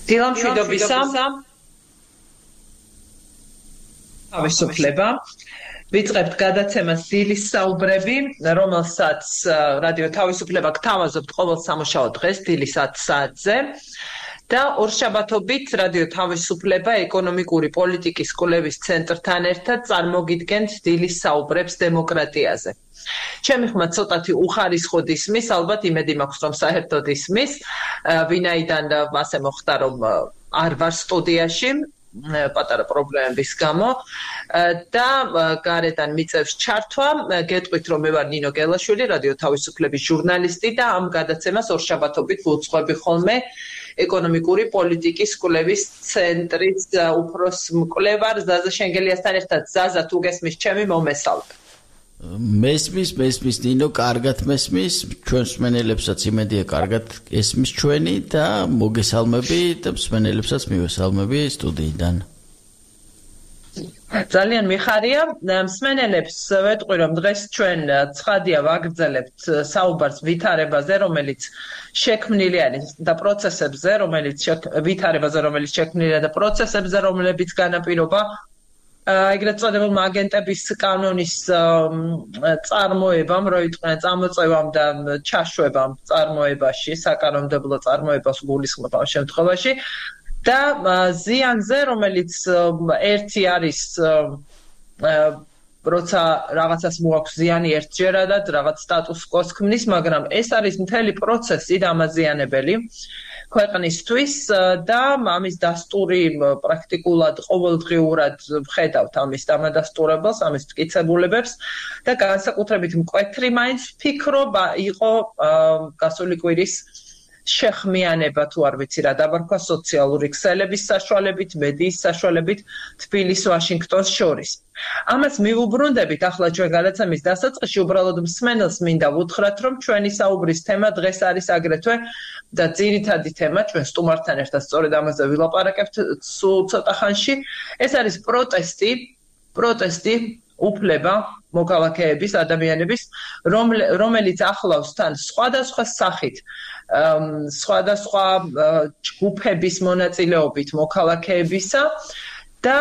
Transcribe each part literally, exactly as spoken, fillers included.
დილამშვიდობისა თავისუფლება ვიწყებთ გადაცემას დილის საუბრები, რომელსაც რადიო თავისუფლება გთავაზობთ ყოველ სამუშაო დღეს დილის ათი საათზე და ორშაბათობით რადიო თავისუფლება ეკონომიკური პოლიტიკის კვლევის ცენტრთან ერთად წარმოგიდგენთ დილის საუბრებს დემოკრატიაზე. ჩემი ხმა ცოტათი უხარისხოდ ისმის, ალბათ იმედი მაქვს რომ საერთოდ ისმის, ვინაიდან ასე მოხდა რომ არ ვარ სტუდიაში პატარა პრობლემების გამო და გარედან მიწევს ჩართვა, გეტყვით რომ მე ვარ ნინო გელაშვილი, რადიო თავისუფლების ჟურნალისტი და ამ გადაცემას ორშაბათობით ვუძღვები ხოლმე ეკონომიკური პოლიტიკის კვლევის ცენტრის უფროს მკვლევარ ზაზა შენგელიასთან ერთად. ზაზა, თუ გესმის ჩემი მომესალმე. მესმის, მესმის ნინო, კარგად მესმის, ჩვენს მსმენელებსაც იმედია კარგად ესმის ჩვენი და მოგესალმები და მსმენელებსაც მივესალმები სტუდიიდან. ძალიან მიხარია, მსმენელებს ვეტყვი რომ დღეს ჩვენ ცხადია ვაგრძელებთ საუბარს ვითარებაზე, რომელიც შექმნილი არის და პროცესებზე, რომელიც ვითარებაზე, რომელიც შექმნილია და პროცესებზე, რომლებიც განაპირობა ეგრეთ წოდებულ აგენტების კანონის წარმოებამ, რო იყვნენ წამოწევამ და ჩაშვებამ წარმოებაში, საკანონმდებლო წარმოებას გულისხმობ ამ შემთხვევაში და ზიანზე, რომელიც ერთი არის როცა რაღაცას მოაქვს ზიანი ერთჯერადად, რაღაც სტატუს კოს ქმნის, მაგრამ ეს არის მთელი პროცესი დამაზიანებელი ქვეყნისთვის და ამის დასტური პრაქტიკულად ყოველდღიურად ვხედავთ ამის დამადასტურებელს, ამის მტკიცებულებებს და განსაკუთრებით მკვეთრი მაინც ვფიქრობ იყო გასული კვირის შეხმიანება თუ არ ვიცი რა დაბარქვა სოციალური ქსელების საშუალებით, მედიის საშუალებით თბილիս-ვაშინგტონს შორის. ამას მივუბრუნდებით ახლა ჩვენ გადაცემის დასაწყისში უბრალოდ მსმენელს მინდა ვუთხრათ, რომ ჩვენი საუბრის თემა დღეს არის აგრეთვე და ძირითადი თემა ჩვენ სტუმართან ერთად სწორედ ამაზე ვილაპარაკებთ სულ ცოტა ხანში. ეს არის პროტესტი, პროტესტი უფლება მოქალაქეების, ადამიანების, რომელიც ახლავს თან სხვადასხვა სახით სხვადასხვა ჯგუფების მონაწილეობით მოქალაქეებისა და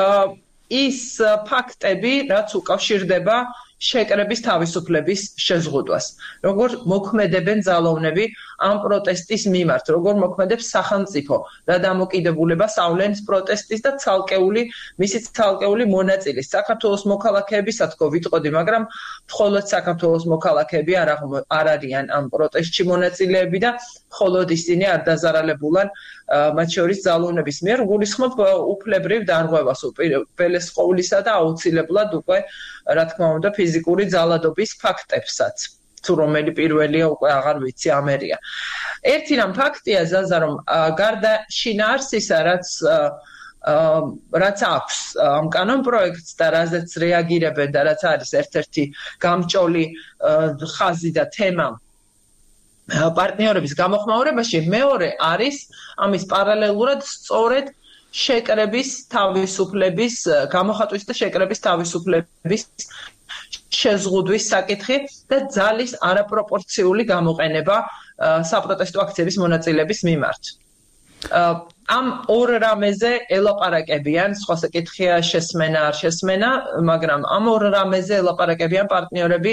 ის ფაქტები, რაც უკავშირდება შეკრების თავისუფლების შეზღუდვას. როგორ მოქმედებენ ძალოვნები ამ პროტესტის მიმართ, როგორ მოქმედებს სახელმწიფო და დამოკიდებულებას ავლენს პროტესტის და ცალკეული, მისი ცალკეული მონაწილის. საქართველოს მოქალაქეებისაც თქო ვიტყოდი, მაგრამ მხოლოდ საქართველოს მოქალაქეები არ არიან ამ პროტესტში მონაწილეები და მხოლოდ ისინი არ დაზარალებულან მათ შორის ძალოვნების მიერ გულისხმობ უფლებრივ დარღვევას უპირველეს ყოვლისა და აუცილებლად უკვე რა თქმა უნდა ფიზიკური ძალადობის ფაქტებსაც. თუ რომელი პირველია უკვე აღარ ვიცი ამერია. ერთი რამ ფაქტია ზაზა რომ გარდა შინაარსისა რაც რაც აქვს ამ კანონ პროექტს და რაზეც რეაგირებენ და რაც არის ერთ-ერთი გამჭოლი ხაზი და თემა პარტნიორების გამოხმაურებაში, მეორე არის ამის პარალელურად სწორედ შეკრების თავისუფლების გამოხატვის და შეკრების თავისუფლების შეზღუდვის საკითხი და ძალის არაპროპორციული გამოყენება საპროტესტო აქციების მონაწილეების მიმართ. ამ ორ რამეზე ელაპარაკებიან, სხვა საკითხია შესმენა არ შესმენა, მაგრამ ამ ორ რამეზე ელაპარაკებიან პარტნიორები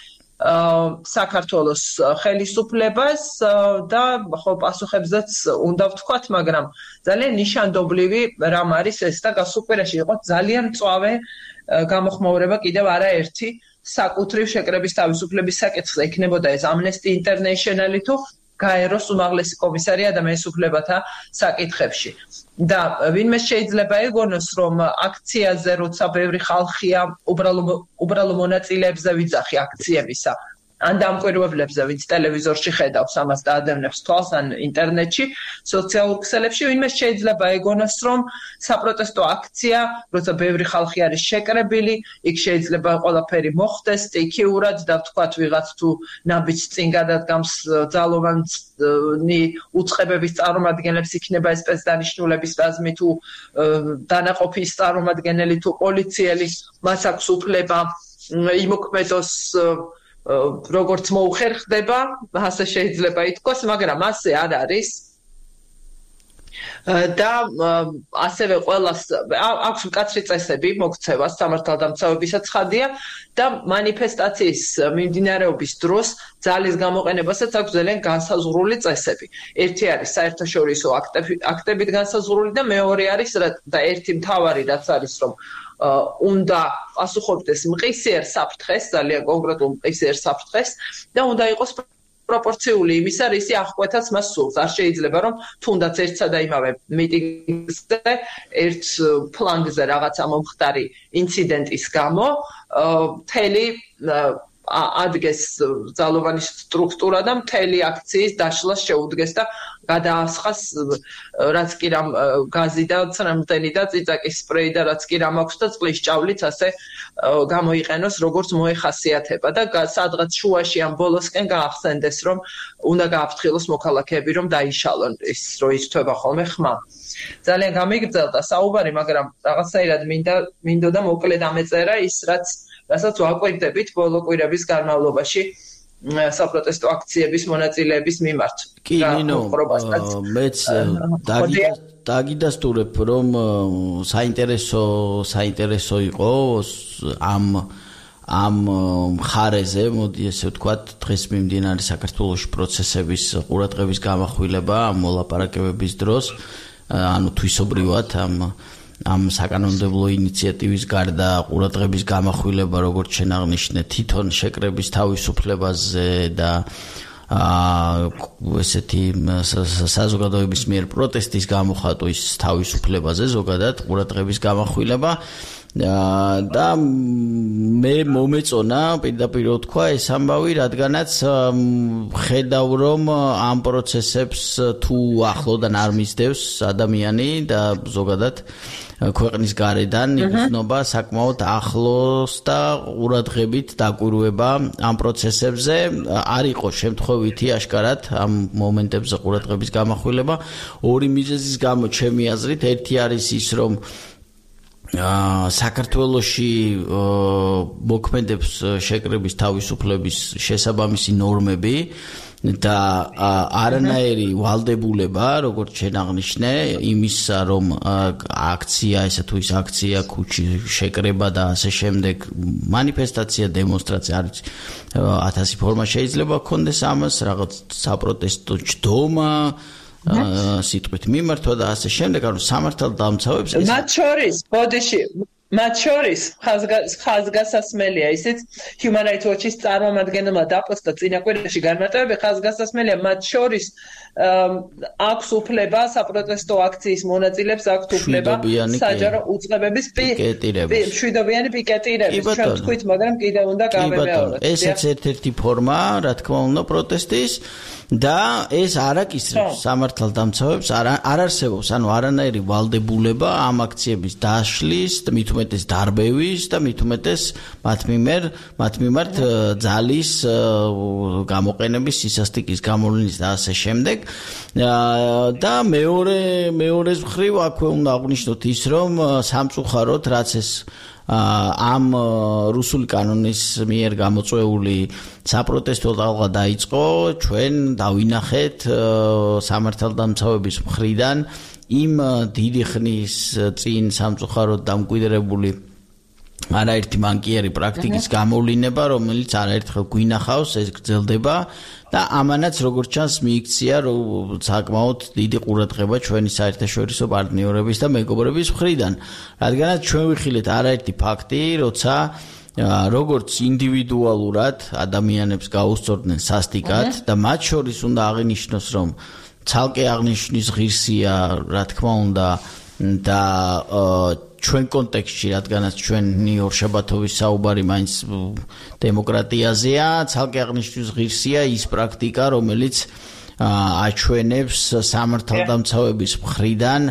საქართველოს ხელისუფლებას და ხო პასუხებზეც უნდა ვთქვათ, მაგრამ ძალიან ნიშანდობლივი რამ არის ეს და გასულ კვირაში იყო ძალიან მწვავე გამოხმაურება კიდევ არაერთი საკუთრივ შეკრების თავისუფლების საკითხზე. იქნებოდა ეს Amnesty International თუ გაეროს უმაღლესი კომისარი ადამიანის უფლებათა საკითხებში. და ვინმე შეიძლება ეგონოს, რომ აქციაზე როცა ბევრი ხალხია, უბრალო მონაწილეებზე ვიძახი აქციებისა. ან დამკვირვებლებზე, ვინც ტელევიზორში ხედავს ამას და ადევნებს თვალს ან ინტერნეტში, სოციალურ ქსელებში, ვინმე შეიძლება ეგონოს, რომ საპროტესტო აქცია, როცა ბევრი ხალხი არის შეკრებილი, იქ შეიძლება ყველაფერი მოხდეს სტიქიურად და ვთქვათ ვიღაც თუ ნაბიჯს წინ გადადგამს ძალოვანი უწყებების წარმომადგენლებს იქნება ეს სპეცდანიშნულების რაზმი თუ დანაყოფის წარმომადგენელი თუ პოლიციელი, მას აქვს უფლება იმოქმედოს როგორც მოუხერხდება, ასე შეიძლება ითქვას, მაგრამ ასე არ არის. და ასევე ყველას აქვს მკაცრი წესები მოქცევას სამართალდამცავებისა ცხადია და მანიფესტაციის მიმდინარეობის დროს ძალის გამოყენებასაც აქვს ძალიან განსაზღვრული წესები. ერთი არის საერთაშორისო აქტებით განსაზღვრული და მეორე არის და ერთი მთავარი რაც არის რომ უნდა პასუხობდეს მყისიერ საფრთხეს, ძალიან კონკრეტულ მყისიერ საფრთხეს და უნდა იყოს პროპორციული იმისა, რისი აღკვეთაც მას სურს. არ შეიძლება რომ თუნდაც ერთსა და იმავე მიტინგზე, ერთ ფლანგზე რაღაცა მომხდარი ინციდენტის გამო, მთელი ადგეს ძალოვანი სტრუქტურა და მთელი აქციის დაშლას შეუდგეს და გადაასხას რაც კი რამ გაზი და ცრემლტენი და წიწაკის სპრეი და რაც კი რამ აქვს და წყლის ჭავლიც ასე გამოიყენოს როგორც მოეხასიათება და სადღაც შუაში ამ ბოლოსკენ გაახსენდეს რომ უნდა გააფრთხილოს მოქალაქეები რომ დაიშალონ ის რო იწვება ხოლმე ხმა. ძალიან გამიგრძელდა საუბარი, მაგრამ რაღაცნაირად მინდა მინდოდა მოკლედ ამეწერა ის რაც რასაც ვაკვირდებით ბოლო კვირების განმავლობაში საპროტესტო აქციების მონაწილეების მიმართ. კი, ნინო, მეც დაგიდასტურებ, რომ საინტერესო საინტერესო იყო ამ ამ მხარეზე, მოდი ესე ვთქვათ, დღეს მიმდინარე საქართველოს პროცესების ყურადღების გამახვილება ამ მოლაპარაკებების დროს, ანუ თვისობრივად ამ ამ საკანონმდებლო ინიციატივის გარდა ყურადღების გამახვილება, როგორც შენ აღნიშნე, თვითონ შეკრების თავისუფლებაზე და ესეთი საზოგადოების მიერ პროტესტის გამოხატვის თავისუფლებაზე ზოგადად ყურადღების გამახვილება და მე მომეწონა პირდაპირ ვთქვა ეს ამბავი, რადგანაც ხედავ რომ ამ პროცესებს თუ ახლოდან არ მისდევს ადამიანი და ზოგადად ქვეყნის გარედან იგრძნობა საკმაოდ ახლოს და ყურადღებით დაკვირვება ამ პროცესებზე. არ იყო შემთხვევითი აშკარად ამ მომენტებზე ყურადღების გამახვილება ორი მიზეზის გამო ჩემი აზრით. ერთი არის ის რომ საქართველოში მოქმედებს შეკრების თავისუფლების შესაბამისი ნორმები და არანაირი ვალდებულება, როგორც შენ აღნიშნე, იმისა, რომ აქცია, ესე თუ ის აქცია, ქუჩი, შეკრება და ასე შემდეგ, მანიფესტაცია, დემონსტრაცია, არის ათასი ფორმა შეიძლება გქონდეს ამას, რაღაც საპროტესტო ჯდომა, სიტყვით მიმართვა და ასე შემდეგ, ანუ სამართალდამცავებს ეს მათ შორის, ბოდიში მათ შორის ხაზგასასმელია ისიც Human Rights Watch-ის წარმომადგენელმა დაპოსტა წინა კვირაში განმარტებები ხაზგასასმელია მათ შორის აქვს უფლება საპროტესტო აქციის მონაწილეებს აქვს უფლება საჯარო უწყებების მშვიდობიანი პიკეტირების ჩვენ თქვით მაგრამ კიდევ უნდა გავემეოროთ ესეც ერთ-ერთი ფორმა რა თქმა უნდა პროტესტის და ეს არ აკისრებს სამართალდამცავებს არ არსებობს ანუ არანაირი ვალდებულება ამ აქციების დაშლის და მით უმეტეს დარბევის და მით უმეტეს მათ მიმერ მათ მიმართ ძალის გამოყენების სისასტიკის გამოვლის და ასე შემდეგ და მეორე მეორეს მხრივ აქვე უნდა აღვნიშნოთ ის რომ სამწუხაროდ რაც ეს ამ რუსული კანონის მიერ გამოწვეული საპროტესტო ტალღა დაიწყო ჩვენ დავინახეთ სამართალდამცავების მხრიდან იმ დიდი ხნის წინ სამწუხაროდ დამკვიდრებული არაერთი მანკიერი პრაქტიკის გამოვლინება რომელიც არაერთხელ გვინახავს ეს გრძელდება და ამანაც როგორც ჩანს მიიქცია რომ საკმაოდ დიდი ყურადღება ჩვენი საერთაშორისო პარტნიორების და მეგობრების მხრიდან რადგანაც ჩვენ ვიხილეთ არაერთი ფაქტი როცა როგორც ინდივიდუალურად ადამიანებს გაუსწორდნენ სასტიკად და მათ შორის უნდა აღინიშნოს რომ ცალკე აღნიშნის ღირსია რა თქმა უნდა და ჩვენ კონტექსტში რადგანაც ჩვენი ორშაბათოვის საუბარი მაინც დემოკრატიაზეა ცალკე აღნიშნის ღირსია ის პრაქტიკა რომელიც აჩვენებს სამართალდამცავების მხრიდან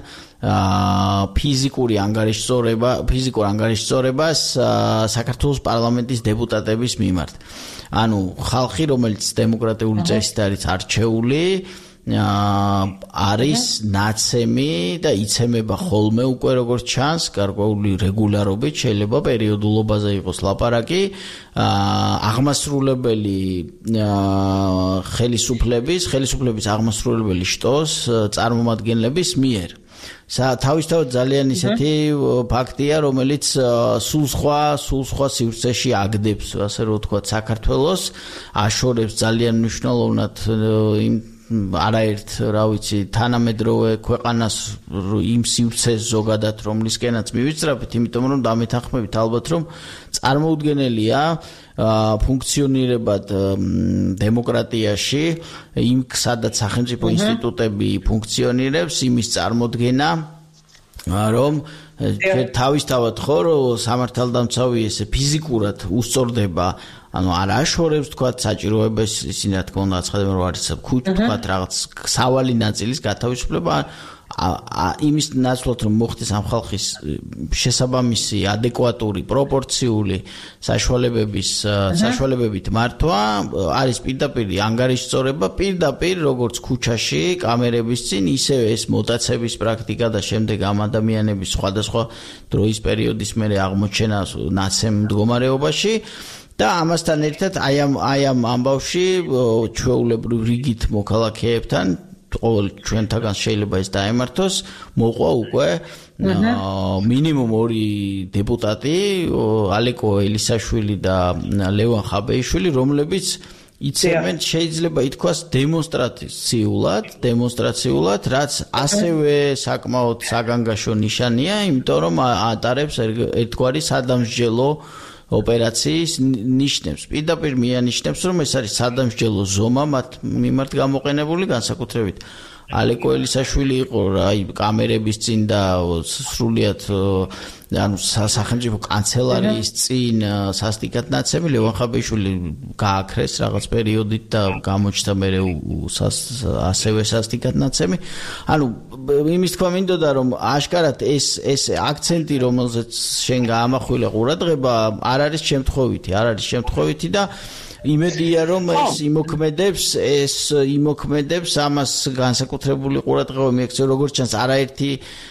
ფიზიკური ანგარიშწორება ფიზიკურ ანგარიშწორებას საქართველოს პარლამენტის დეპუტატების მიმართ ანუ ხალხი რომელიც დემოკრატიული წესით არის არჩეული არის ნაცემი და იცემება ხოლმე უკვე როგორც ჩანს გარკვეული რეგულარობით შეიძლება პერიოდულობაზე იყოს ლაპარაკი აღმასრულებელი ხელისუფლების ხელისუფლების აღმასრულებელი შტოს წარმომადგენლების მიერ თავისთავად ძალიან ისეთი ფაქტია რომელიც სულ სხვა სულ სხვა სივრცეში აგდებს ასე რომ ვთქვათ საქართველოს აშორებს ძალიან მნიშვნელოვნად იმ არაერთ რა ვიცი თანამედროვე ქვეყანას იმ სივრცეს ზოგადად რომლისკენაც მივიწრაფით იმიტომ რომ დამეთანხმებით ალბათ რომ წარმოუდგენელია ფუნქციონირებად დემოკრატიაში იმ სადაც სახელმწიფო ინსტიტუტები ფუნქციონირებს იმის წარმოდგენა რომ თავისთავად ხო რომ სამართალდამცავი ესე ფიზიკურად უსწორდება ანუ არ აშორებს თქვა საჭიროებას ისინი რა თქმა უნდა აცხადებენ რომ არის ქუჩ თქვა რაღაც სავალი ნაწილის გათავისუფლება იმის ნაცვლად რომ მოხდეს ამ ხალხის შესაბამისი ადეკვატური პროპორციული საშუალებების საშუალებებით მართვა არის პირდაპირ ანგარიშწორება პირდაპირ როგორც ქუჩაში კამერების წინ ისევე ეს მოტაცების პრაქტიკა და შემდეგ ამ ადამიანების სხვადასხვა დროის პერიოდის მერე აღმოჩენა ნაცემ მდგომარეობაში და ამასთან ერთად აი ამ აი ამ ამბავში ჩვეულებრივ რიგით მოქალაქეებთან ყოველ ჩვენთაგან შეიძლება ეს დაემართოს მოყვა უკვე მინიმუმ ორი დეპუტატი ალეკო ელისაშვილი და ლევან ხაბეიშვილი რომლებიც იცემენ შეიძლება ითქვას დემონსტრაციულად დემონსტრაციულად რაც ასევე საკმაოდ საგანგაშო ნიშანია იმიტომ რომ ატარებს ერთგვარი სადამსჯელო ოპერაციის ნიშნებს. პირდაპირ მიანიშნებს, რომ ეს არის სადამსჯელო ზომა მათ მიმართ გამოყენებული განსაკუთრებით. ალეკო ელისაშვილი იყო აი კამერების წინ და სრულიად ანუ სახელმწიფო კანცელარიის წინ სასტიკად ნაცემი ლევან ხაბეიშვილი გააქრეს რაღაც პერიოდით და გამოჩნდა მე ასევე სასტიკად ნაცემი. ანუ იმის თქვა მინდოდა რომ აშკარად ეს ეს აქცენტი რომელზეც შენ გაამახვილე ყურადღება არ არის შემთხვევითი, არ არის შემთხვევითი და იმედია რომ ეს იმოქმედებს ეს იმოქმედებს ამას განსაკუთრებული ყურადღება მიექცევა როგორც ჩანს არაერთი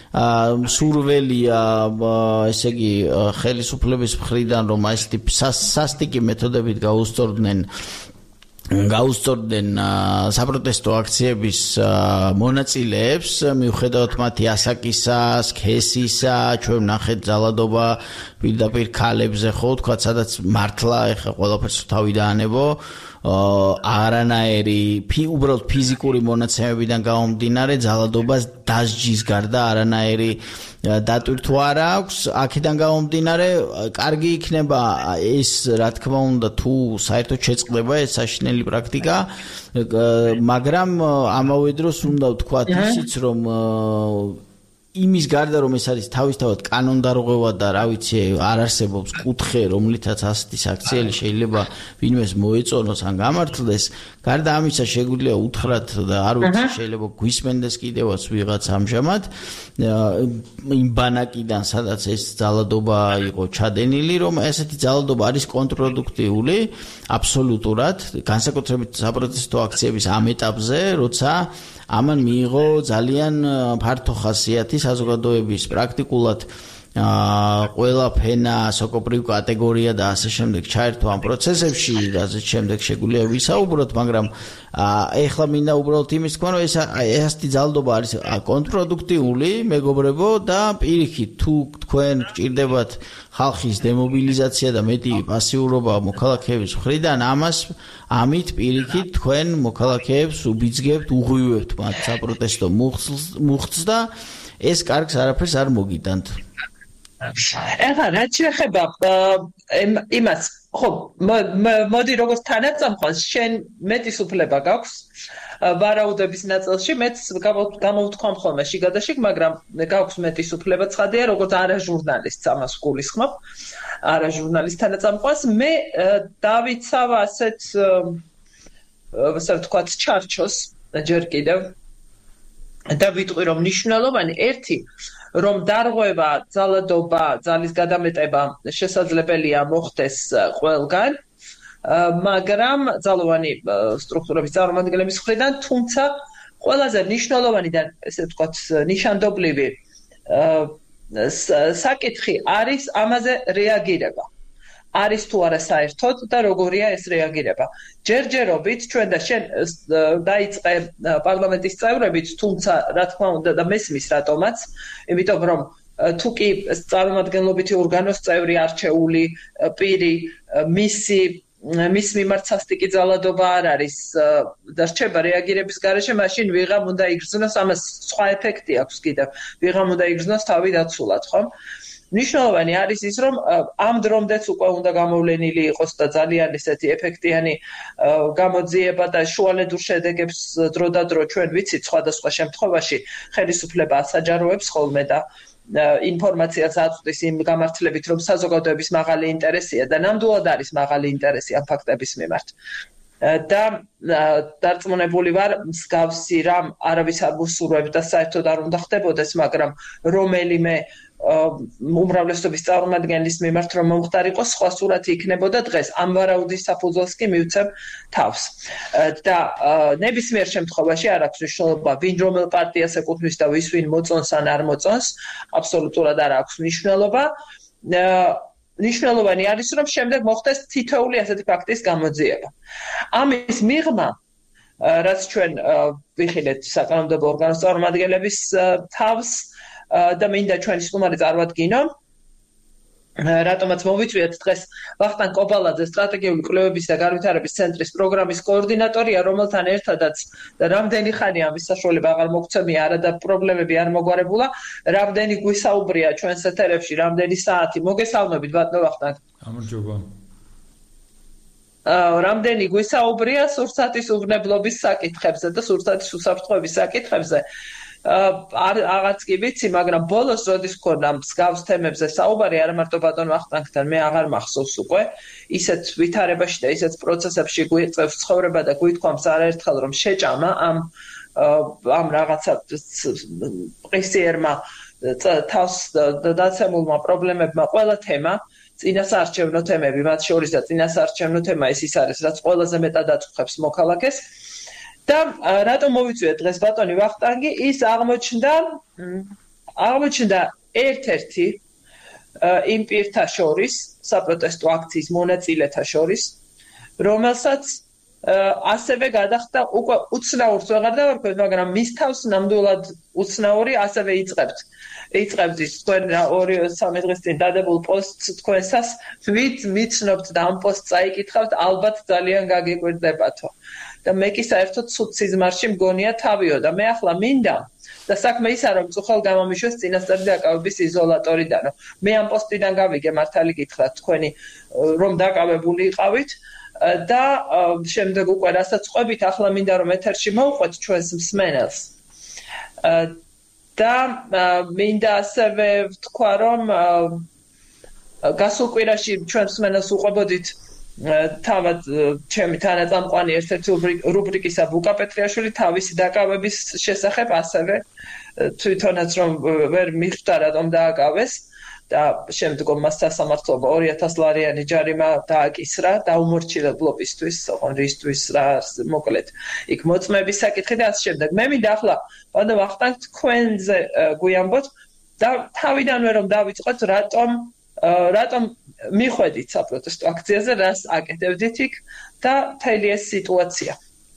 სურველია ესე იგი ხელისუფლების მხრიდან რომ ასეთი სასტიკი მეთოდებით გაუსწორდნენ გაუსწორდნენ საპროტესტო აქციების მონაწილეებს მიუხედავად მათი ასაკისა, სქესისა, ჩვენ ნახეთ ძალადობა პირდაპირ ქალებზე ხო თქვა სადაც მართლა ეხა ყველაფერს თავი დაანებო არანაირი უბრალოდ ფიზიკური მონაცემებიდან გამომდინარე ძალადობას დასჯის გარდა არანაირი დატვირთვა არ აქვს აქედან გამომდინარე კარგი იქნება ეს რა თქმა უნდა თუ საერთოდ შეწყდება ეს საშინელი პრაქტიკა მაგრამ ამავე დროს უნდა ვთქვათ ისიც რომ იმის გარდა რომ ეს არის თავისთავად კანონდარღვევა და რა ვიცი არ არსებობს კუთხე რომლითაც ასეთი საქციელი შეიძლება ვინმეს მოეწონოს ან გამართლდეს გარდა ამისა შეგვიძლია უთხრათ და არ ვიცი შეიძლება გვისმენდეს კიდევაც ვიღაც ამჟამად იმ ბანაკიდან სადაც ეს ძალადობა იყო ჩადენილი რომ ესეთი ძალადობა არის კონტრპროდუქტიული აბსოლუტურად განსაკუთრებით საპროტესტო აქციების ამ ეტაპზე როცა ამან მიიღო ძალიან ფართო ხასიათი საზოგადოების პრაქტიკულად ყველა ფენა, სოკოპრივ კატეგორია და ასე შემდეგ ჩაერთო ამ პროცესებში, რაზეც შემდეგ შეგვიძლია ვისაუბროთ, მაგრამ ეხლა მინდა უბრალოდ იმის თქვა, რომ ეს ასეთი ძალადობა არის კონტრპროდუქტიული, მეგობრებო და პირიქით თუ თქვენ გჭირდებათ ხალხის დემობილიზაცია და მეტი პასიურობა მოქალაქეების მხრიდან, ამას ამით პირიქით თქვენ მოქალაქეებს უბიძგებთ, უღვივებთ მათ საპროტესტო მუხტს და ეს კარგს არაფერს არ მოგიტანთ. ეხლა რაც შეეხება იმას ხო მოდი როგორც თანაწამყვანს შენ მეტის უფლება გაქვს ვარაუდების ნაწილში მეც გამოვთქვამ ხოლმე შიგადაშიგ მაგრამ გაქვს მეტის უფლება ცხადია როგორც არა ჟურნალისტს ამას გულისხმობ არა ჟურნალისტ თანაწამყვანს მე დავიცავ ასეთ ასე ვთქვათ ჩარჩოს ჯერ კიდევ და ვიტყვი რომ მნიშვნელოვანი ერთი რომ დარღვევა, ძალადობა, ძალის გადამეტება შესაძლებელია მოხდეს ყველგან, მაგრამ ძალოვანი სტრუქტურების წარმომადგენლების მხრიდან, თუმცა ყველაზე მნიშვნელოვანი და ესე ვთქვათ ნიშანდობლივი საკითხი არის ამაზე რეაგირება. არის თუ არა საერთოდ და როგორია ეს რეაგირება. ჯერჯერობით ჩვენ და შენ დაიწყე პარლამენტის წევრებით, თუმცა რა თქმა უნდა და მესმის რატომაც, იმიტომ რომ თუ კი წარმომადგენლობითი ორგანოს წევრი არჩეული პირი მისი მის მიმართ სასტიკი ძალადობა არ არის და რჩება რეაგირების გარეშე, მაშინ ვიღამ უნდა იგრძნოს, ამას სხვა ეფექტი აქვს კიდევ. ვიღამ უნდა იგრძნოს თავი დაცულად, ხო? ნიშნულოვანი არის ის, რომ ამ დრომდეც უკვე უნდა გამოვლენილი იყოს და ძალიან ესეთი ეფექტიანი გამოძიება და შუალედურ შედეგებს დროდადრო ჩვენ ვიცით სხვადასხვა შემთხვევაში ხელისუფლება ასაჯაროებს ხოლმე და ინფორმაციას აწვდის იმ გამართლებით, რომ საზოგადოების მაღალი ინტერესია და ნამდვილად არის მაღალი ინტერესი ამ ფაქტების მიმართ. და დარწმუნებული ვარ, მსგავსი რამ არავის არ მოსურვებს და საერთოდ არ უნდა ხდებოდეს, მაგრამ რომელიმე უმრავლესობის წარმომადგენლის მიმართ რომ მომხდარიყო, სხვა სურათი იქნებოდა დღეს. ამ ვარაუდის საფუძველს კი მივცემ თავს. და ნებისმიერ შემთხვევაში არ აქვს მნიშვნელობა, ვინ რომელ პარტიას ეკუთვნის და ვის ვინ მოწონს ან არ მოწონს, აბსოლუტურად არ აქვს მნიშვნელობა. ნიშნულოვანი არის, რომ შემდეგ მოხდეს თითოეული ასეთი ფაქტის გამოძიება. ამის მიღმა, რაც ჩვენ ვიხილეთ საკანონმდებლო ორგანოს წარმომადგენლების თავს და მინდა ჩვენი სტუმარი წარმოვადგინო, რატომაც მოვიწვიეთ დღეს ვახტანგ კობალაძე, სტრატეგიული კვლევების და განვითარების ცენტრის პროგრამის კოორდინატორია, რომელთან ერთადაც რამდენი ხანია ამის საშუალება აღარ მოგცემია, არა და პრობლემები არ მოგვარებულა, რამდენი გვისაუბრია ჩვენს ეთერებში, რამდენი საათი. მოგესალმებით, ბატონო ვახტანგ. გამარჯობა. რამდენი გვისაუბრია სურსათის უვნებლობის საკითხებზე და სურსათის უსაფრთხოების საკითხებზე. აღარც კი ვიცი, მაგრამ ბოლოს როდის მქონდა მსგავს თემებზე საუბარი, არა მარტო ბატონ ვახტანგთან, მე აღარ მახსოვს უკვე, ისეთ ვითარებაში და ისეთ პროცესებში გვიწევს ცხოვრება და გვითქვამს არაერთხელ, რომ შეჭამა ამ ამ რაღაცა პრესიერმა თავს დაცემულმა პრობლემებმა ყველა თემა, წინასაარჩევნო თემები, მათ შორის და წინასაარჩევნო თემა ეს ის არის, რაც ყველაზე მეტად აწუხებს მოქალაქეს. და რატომ მოვიწვიეთ დღეს ბატონი ვახტანგი, ის აღმოჩნდა აღმოჩნდა ერთ-ერთი იმ პირთა შორის, საპროტესტო აქციის მონაწილეთა შორის, რომელსაც ასევე გადახდა უკვე უცნაურს ვეღარ დავარქვეთ, მაგრამ მის თავს ნამდვილად უცნაური ასევე იწყებთ. იწყებთ ის თქვენ ორი სამი დღის წინ დადებულ პოსტს თქვენსას, ვით მიცნობთ და ამ პოსტს წაიკითხავთ, ალბათ ძალიან გაგიკვირდებათო. და მე კი საერთოდ ცუდ სიზმარში მგონია თავიო და მე ახლა მინდა და საქმე ისაა რომ წუხელ გამომიშვეს წინასწარი დაკავების იზოლატორიდან. მე ამ პოსტიდან გავიგე მართალი გითხრათ თქვენი რომ დაკავებული იყავით და შემდეგ უკვე რასაც ყვებით ახლა მინდა რომ ეთერში მოვყვეთ ჩვენს მსმენელს. და მინდა ასევე ვთქვა რომ გასულ კვირაში ჩვენ მსმენელს უყვებოდით თავად ჩემი თანაწამყვანი ერთ-ერთი რუბრიკისა ბუკა პეტრიაშვილი თავისი დაკავების შესახებ ასევე თვითონაც რომ ვერ მიხვდა რატომ დააკავეს და შემდგომ მას სასამართლობა ორი ათას ლარიანი ჯარიმა დააკისრა დაუმორჩილებლობისთვის, ოღონდ რისთვის რა მოკლედ იქ მოწმების საკითხი და ასე შემდეგ. მე მინდა ახლა ბატონო ვახტანგ თქვენზე გვიამბოთ და თავიდანვე რომ დავიწყოთ რატომ რატომ მიხვედით საპროტესტო აქციაზე, რას აკეთებდით იქ და მთელი ეს სიტუაცია.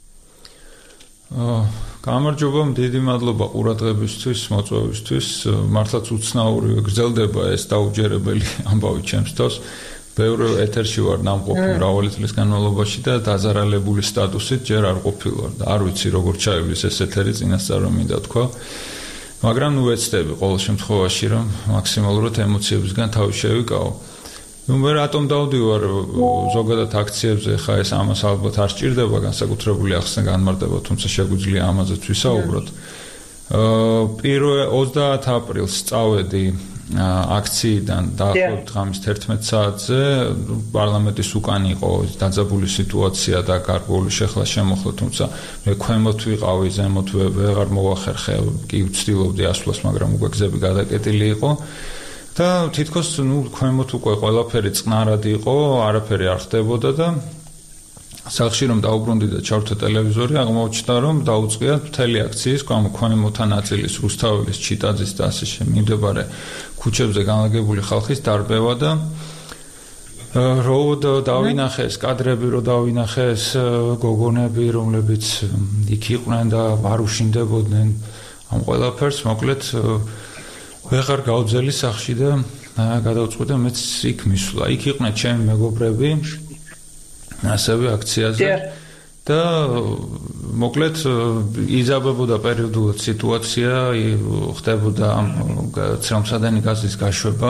აა გამარჯობა, დიდი მადლობა ყურადღებისთვის, მოწვევისთვის. მართლაც უცნაური გრძელდება ეს დაუჯერებელი ამბავი ჩემს თავს. ბევრი ეთერში ვარ ნამყოფი მრავალი წლის განმავლობაში და დაზარალებული სტატუსით ჯერ არ ყოფილ ვარ და არ ვიცი როგორ ჩაივლის ეს ეთერი წინასწარ რომ მინდა თქვა. მაგრამ ნუ ვეცდები ყოველ შემთხვევაში რომ მაქსიმალურად ემოციებისგან თავი შევიკავო. ნუ მე რატომ დავდივარ ზოგადად აქციებზე, ხა ეს ამას ალბათ არ სჭირდება განსაკუთრებული ახსნა განმარტება, თუმცა შეგვიძლია ამაზეც ვისაუბროთ. პირველ ოცდაათ აპრილს წავედი აქციიდან დაახლოებით ღამის თერთმეტ საათზე, პარლამენტის უკან იყო დაძაბული სიტუაცია და გარკვეული შეხლა შემოხლა, თუმცა მე ქვემოთ ვიყავი, ზემოთ ვეღარ მოვახერხე, კი ვცდილობდი ასვლას, მაგრამ უკვე გზები გადაკეტილი იყო. და თითქოს ნუ ქვემოთ უკვე ყველაფერი წყნარად იყო, არაფერი არ ხდებოდა და სახში რომ დაუბრუნდი და ჩავრთე ტელევიზორი, აღმოჩნდა რომ დაუწყია მთელი აქციის გამოქვეყნებათა ნაწილის რუსთაველის, ჩიტაძის და ასე შემიმდებარე ქუჩებზე განლაგებული ხალხის დარბევა და რო დავინახეს კადრები, რო დავინახეს გოგონები, რომლებიც იქ იყვნენ და არ უშინდებოდნენ ამ ყველაფერს, მოკლედ ვეღარ გავძელი სახში და გადავწყვიტე მეც იქ მისვლა. იქ იყვნენ ჩემი მეგობრები ასევე აქციაზე და მოკლედ იზაბებოდა პერიოდულად სიტუაცია, ხდებოდა ცრემლსადენი გაზის გაშვება.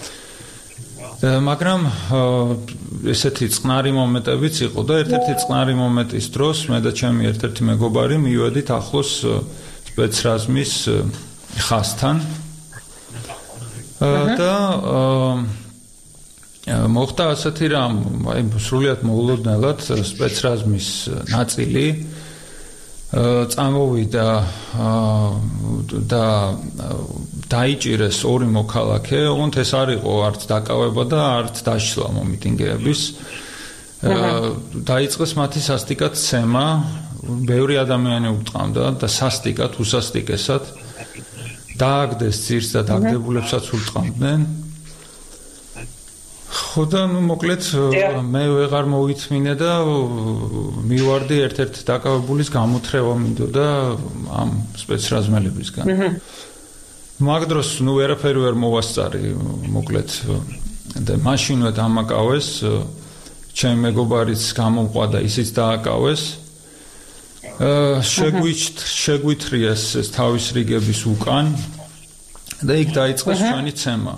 მაგრამ ესეთი წყნარი მომენტებიც იყო და ერთ-ერთი წყნარი მომენტის დროს მე და ჩემი ერთ-ერთი მეგობარი მივედით ახლოს სპეცრაზმის ხაზთან და მოხდა ასეთი რამ, აი სრულიად მოულოდნელად სპეცრაზმის ნაწილი წამოვიდა და დაიჭირეს ორი მოქალაქე, ოღონდ ეს არ იყო არც დაკავება და არც დაშლა მომიტინგეების. დაიწყეს მათი სასტიკად ცემა, ბევრი ადამიანი უტყამდა და სასტიკად, უსასტიკესად დააგდეს ძირს და დაგდებულებსაც უტყამდნენ. ხო და ნუ მოკლედ მე ვეღარ მოვითმინე და მივარდი ერთ-ერთ დაკავებულის გამოთრევა მინდოდა ამ სპეცრაზმელებისგან. მაგ დროს ნუ ვერაფერი ვერ მოვასწარი მოკლედ და მაშინვე დამაკავეს ჩემი მეგობარიც გამომყვა და ისიც დააკავეს. შეგვიჩთ შეგვითრიეს ეს თავის რიგების უკან და იქ დაიწყეს ჩვენი ცემა.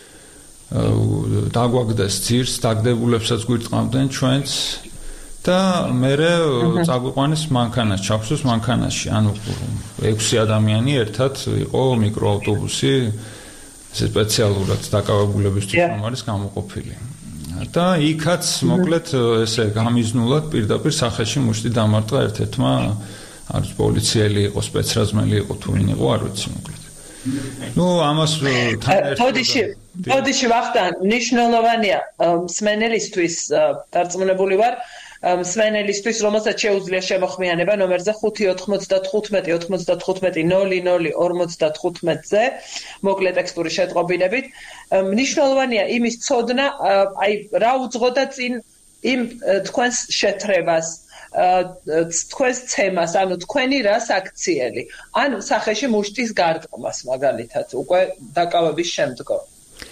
დაგვაგდეს ძირს, დაგდებულებსაც გვირტყამდნენ ჩვენც და მერე წაგვიყვანეს მანქანას, ჩავსვეს მანქანაში. ანუ ექვსი ადამიანი ერთად იყო მიკროავტობუსი, ესე სპეციალურად დაკავებულებისთვის რომ არის გამოყოფილი. და იქაც მოკლედ ესე გამიზნულად პირდაპირ სახეში მუშტი დამარტყა ერთ-ერთმა, არის პოლიციელი იყო, სპეცრაზმელი იყო, თუ ვინ იყო, არ ვიცი მოკლედ. ნუ ამას თან ერთად თოდიში თოდიში ვახტანგ ნიშნულოვანია მსმენელისთვის დარწმუნებული ვარ მსმენელისთვის რომელსაც შეუძლია შემოხმიანება ნომერზე ხუთი ოთხმოცდათხუთმეტი ოცდათხუთმეტი ნოლი ნოლი ორმოცდათხუთმეტზე მოკლე ტექსტური შეტყობინებით ნიშნულოვანია იმის ცოდნა აი რა უძღოდა წინ იმ თქვენს შეთრებას თქვენს ცემას, ანუ თქვენი რას აქციელი, ან სახეში მუშტის გარდყმას მაგალითად, უკვე დაკავების შემდგომ.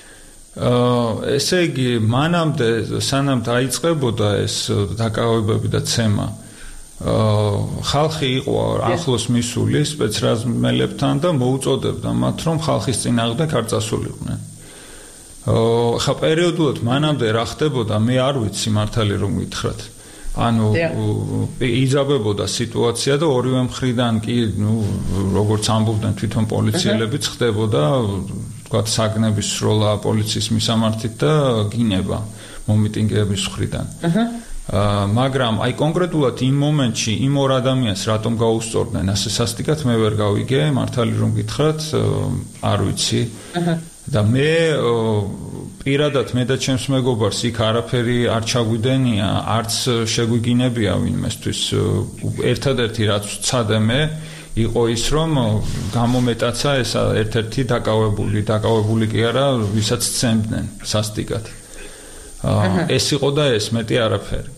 აა ესე იგი, მანამდე სანამ დაიწყებოდა ეს დაკავებები და ცემა, აა ხალხი იყო ახლოს მისული სპეცრაზმელებთან და მოუწოდებდა მათ, რომ ხალხის წინააღმდეგ არ წასულიყვნენ. აა ხა პერიოდულად მანამდე რა ხდებოდა, მე არ ვიცი მართალი რომ გითხრათ. ანუ იზაბებოდა სიტუაცია და ორივე მხრიდან კი, ნუ როგორც ამბობდნენ თვითონ პოლიციელებიც ხდებოდა, თქვათ საგნების სროლა პოლიციის მისამართით და გინება მომიტინგეების მხრიდან. აა მაგრამ აი კონკრეტულად იმ მომენტში იმ ორ ადამიანს რატომ გაუსწორდნენ ასე სასტიკად მე ვერ გავიგე, მართალი რომ გითხრათ, არ ვიცი. და მე პირადად მე და ჩემს მეგობარს იქ არაფერი არ ჩაგვიდენია, არც შეგვიგინებია ვინმესთვის. ერთადერთი რაც ვცადე მე იყო ის, რომ გამომეტაცა ეს ერთ-ერთი დაკავებული, დაკავებული კი არა, ვისაც ცემდნენ სასტიკად. ეს იყო და ეს მეტი არაფერი.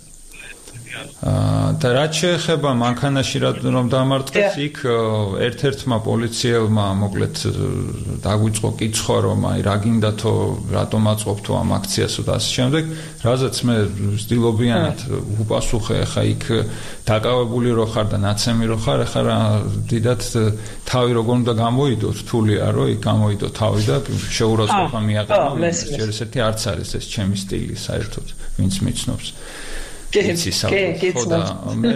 და რაც შეეხება მანქანაში რომ დამარტყეს, იქ ერთ-ერთმა პოლიციელმა მოკლედ დაგვიწყო კითხვა, რომ აი რა გინდათო, რატომ აწყობთო ამ აქციასო და ასე შემდეგ, რაზეც მე ვცდილობიანად უპასუხე, ხა იქ დაკავებული რო ხარ და ნაცემი რო ხარ, ხა რა დიდად თავი როგორ უნდა გამოიდო, რთულია რომ იქ გამოიდო თავი და შეურაცხყოფა მიაყენო, ეს ესეთი არც არის ეს ჩემი სტილი საერთოდ, ვინც მიცნობს. კეცი საერთოდ მე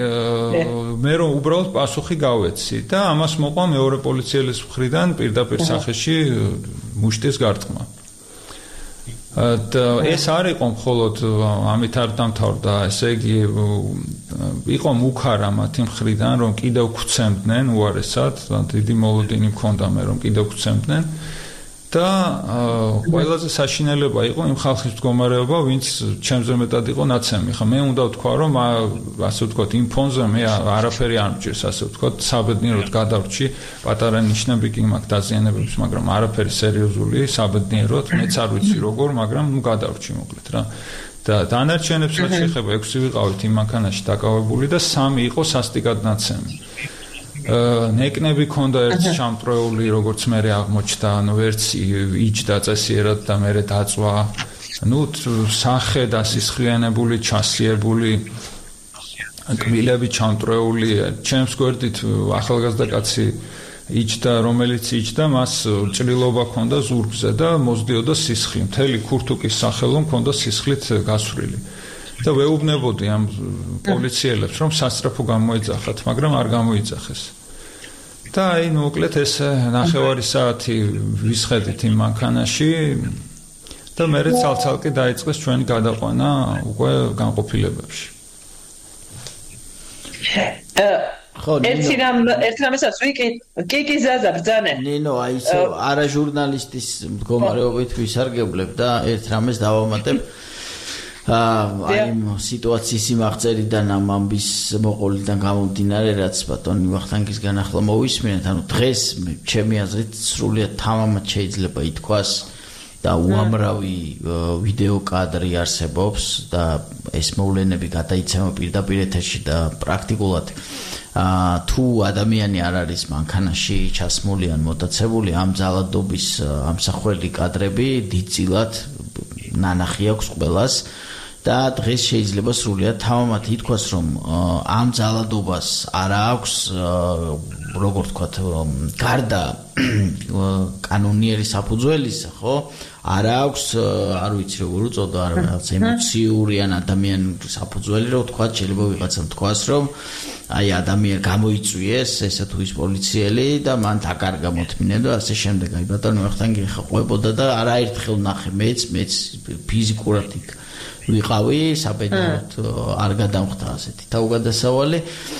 მე რომ უბრალოდ პასუხი გავეცი და ამას მოყვა მეორე პოლიციელის მხრიდან პირდაპირ სახეში მუშტის გარდყმა. და ეს არ იყო მხოლოდ ამით არ დამთავრდა, ესე იგი იყო მუქარა მათი მხრიდან, რომ კიდევ გვცემდნენ უარესად, დიდი მოლოდინი მქონდა მე რომ კიდევ გვცემდნენ. და ყველაზე საშინელება იყო იმ ხალხის მდგომარეობა, ვინც ჩემზე მეტად იყო ნაცემი. ხა მე უნდა ვთქვა, რომ ასე ვთქვათ, იმ ფონზე მე არაფერი არ მჭირს, ასე ვთქვათ, საბედნიეროდ გადავრჩი, პატარა ნიშნები კი მაქვს დაზიანებებს, მაგრამ არაფერი სერიოზული, საბედნიეროდ, მეც არ ვიცი როგორ, მაგრამ ნუ გადავრჩი მოკლედ რა. და დანარჩენებს რაც შეეხება ექვსი ვიყავით იმ მანქანაში დაკავებული და სამი იყო სასტიკად ნაცემი. ნეკნები ქონდა ერთ ჩამტრეული, როგორც მე აღმოჩნდა, ანუ ვერც იჯდა წესიერად და მე დაწვა. ნუ სახე დასისხლიანებული, ჩასიებული, კბილები ჩამტრეული, ჩემს გვერდით ახალგაზრდა კაცი იჯდა, რომელიც იჯდა, მას ჭრილობა ქონდა ზურგზე და მოძდიოდა სისხლი. მთელი ქურთუკის სახელო ქონდა სისხლით გასვრილი. და ვეუბნებოდი ამ პოლიციელებს, რომ სასწრაფო გამოეძახათ, მაგრამ არ გამოიძახეს. და აი, მოკლედ ეს ნახევარი საათი ვისხედით იმ მანქანაში და მერე ცალ-ცალკე დაიწყეს ჩვენი გადაყვანა უკვე განყოფილებებში. ხო, ერთი რამ ერთ რამესაც ვიკი, კი კი ზაზა ბრძანე. ნინო, აი ისე არა ჟურნალისტის მდგომარეობით ვისარგებლებ და ერთ რამეს დავამატებ. აი სიტუაციის იმაღწევიდან ამ ამბის მოყოლიდან გამომდინარე, რაც ბატონი ვახტანგისგან ახლა მოვისმინეთ, ანუ დღეს ჩემი აზრით სრულიად თამამად შეიძლება ითქვას და უამრავი ვიდეო კადრი არსებობს და ეს მოვლენები გადაიცემა პირდაპირ ეთერში და პრაქტიკულად თუ ადამიანი არ არის მანქანაში ჩასმული ან მოტაცებული, ამ ძალადობის ამსახველი კადრები დიდწილად ნანახი აქვს ყველას. და დღეს შეიძლება სრულიად თამამად ითქვას, რომ ამ ძალადობას არ აქვს, როგორ ვთქვათ, გარდა კანონიერი საფუძველისა, ხო? არ აქვს, არ ვიცი როგორ უწოდო, არ რაღაც ემოციური ან ადამიანური საფუძველი, რომ ვთქვათ, შეიძლება ვიღაცამ თქვას, რომ აი ადამიანი გამოიწვიეს, ესა თუ ის პოლიციელი და მან დაკარგა მოთმინება და ასე შემდეგ. აი ბატონო ვახტანგი ხყვებოდა და არაერთხელ ნახე მეც, მეც ფიზიკურად იქ ვიყავი, საბედნიეროდ არ გადამხდა ასეთი თავგადასავალი,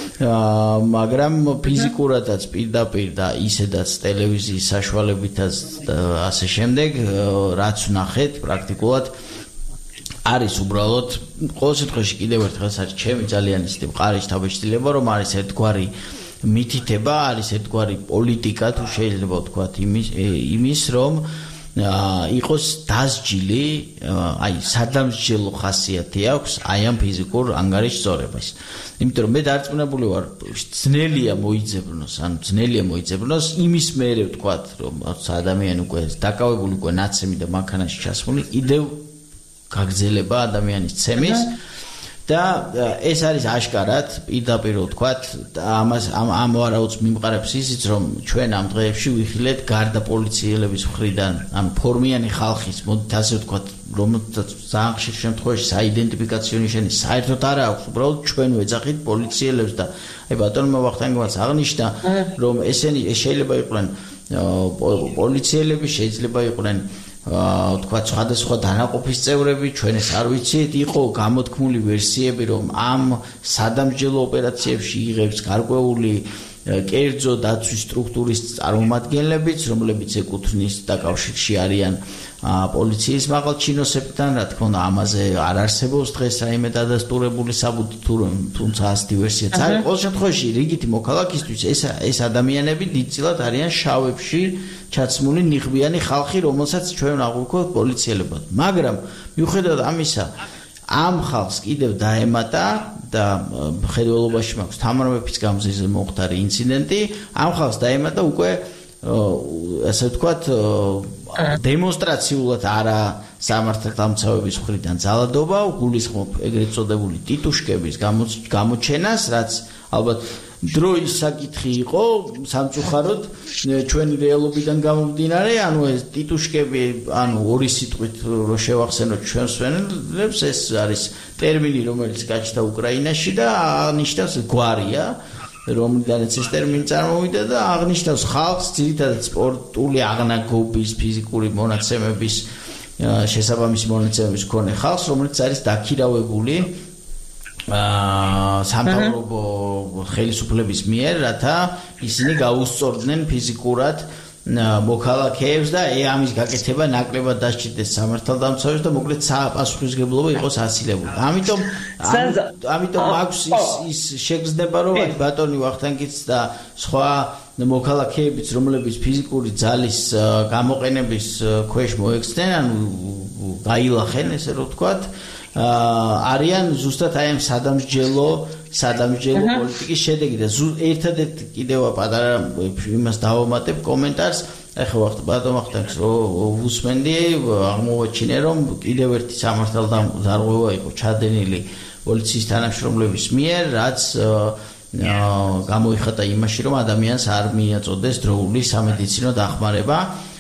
მაგრამ ფიზიკურადაც პირდაპირ და ისედაც ტელევიზიის საშუალებითაც და ასე შემდეგ, რაც ვნახეთ პრაქტიკულად არის უბრალოდ ყოველ შემთხვევაში კიდევ ერთხელ არის ჩემი ძალიან ისეთი მყარი შთაბეჭდილება, რომ არის ერთგვარი მითითება, არის ერთგვარი პოლიტიკა, თუ შეიძლება ვთქვათ, იმის იმის რომ იყოს დასჯილი, აი სადამსჯელო ხასიათი აქვს აი ამ ფიზიკურ ანგარიშწორებას. იმიტომ რომ მე დარწმუნებული ვარ, ძნელია მოიძებნოს, ანუ ძნელია მოიძებნოს იმის მერე ვთქვათ, რომ ადამიანი უკვე დაკავებული უკვე ნაცემი და მანქანაში ჩასმული, კიდევ გაგრძელება ადამიანის ცემის და ეს არის აშკარად პირდაპირ ვთქვათ, ამას ამ ამ ვარაუდს მიმყარებს ისიც, რომ ჩვენ ამ დღეებში ვიხილეთ გარდა პოლიციელების მხრიდან, ანუ ფორმიანი ხალხის, მოდით ასე ვთქვათ, რომელთაც ძალიან ხშირ შემთხვევაში საიდენტიფიკაციო ნიშანი საერთოდ არ აქვს, უბრალოდ ჩვენ ვეძახით პოლიციელებს და აი ბატონმა ვახტანგიმაც აღნიშნა, რომ ესენი შეიძლება იყვნენ პოლიციელები, შეიძლება იყვნენ ვთქვათ, სხვადასხვა დანაყოფის წევრები, ჩვენ ეს არ ვიცით, იყო გამოთქმული ვერსიები, რომ ამ სადამსჯელო ოპერაციებში იღებს გარკვეული კერძო დაცვის სტრუქტურის წარმომადგენლებიც, რომლებიც ეკუთვნის და კავშირში არიან პოლიციის მაღალ ჩინოსებთან, რა თქმა უნდა, ამაზე არ არსებობს დღეს რაიმე დადასტურებული საბუთი, თუმცა ასეთი ვერსიაც არის. ყოველ შემთხვევაში, რიგითი მოქალაქისთვის ეს ეს ადამიანები დიდწილად არიან შავებში ჩაცმული ნიღბიანი ხალხი, რომელსაც ჩვენ აღვიქვათ პოლიციელებად. მაგრამ მიუხედავად ამისა, ამ ხალხს კიდევ დაემატა და ხედველობაში მაქვს თამარ მეფის გამზირზე მომხდარი ინციდენტი, ამ ხალხს დაემატა უკვე ასე ვთქვათ დემონსტრაციულად არა სამართალდამცავების მხრიდან ძალადობა, გულისხმობ ეგრეთ წოდებული ტიტუშკების გამოჩენას, რაც ალბათ დროის საკითხი იყო სამწუხაროდ ჩვენი რეალობიდან გამომდინარე, ანუ ეს ტიტუშკები, ანუ ორი სიტყვით რო შევახსენოთ ჩვენს ვენელებს, ეს არის ტერმინი, რომელიც გაჩნდა უკრაინაში და აღნიშნავს გვარია, რომლიდანაც ეს ტერმინი წარმოვიდა და აღნიშნავს ხალხს, ძირითადად სპორტული აღნაგობის, ფიზიკური მონაცემების, შესაბამისი მონაცემების მქონე ხალხს, რომელიც არის დაქირავებული სამთავრობო ხელისუფლების მიერ, რათა ისინი გაუსწორდნენ ფიზიკურად მოქალაქეებს და ამის გაკეთება ნაკლებად დასჭირდეს სამართალდამცავებს და მოკლედ საპასუხისმგებლობა იყოს ასილებული. ამიტომ ამიტომ აქვს ის ის შეგრძნება რომ ბატონი ვახტანგიც და სხვა მოქალაქეებიც რომლებიც ფიზიკური ძალის გამოყენების ქვეშ მოექცნენ, ანუ გაილახენ ესე რომ ვთქვათ, არიან ზუსტად აი ამ სადამსჯელო სადამსჯელო პოლიტიკის შედეგი და ერთადერთი კიდევ პატარა იმას დავამატებ კომენტარს ახლა ვახტ ბატონ ვახტანგს რომ უსმენდი აღმოვაჩინე რომ კიდევ ერთი სამართალდამცავება იყო ჩადენილი პოლიციის თანამშრომლების მიერ რაც გამოიხატა იმაში რომ ადამიანს არ მიაწოდეს დროული სამედიცინო დახმარება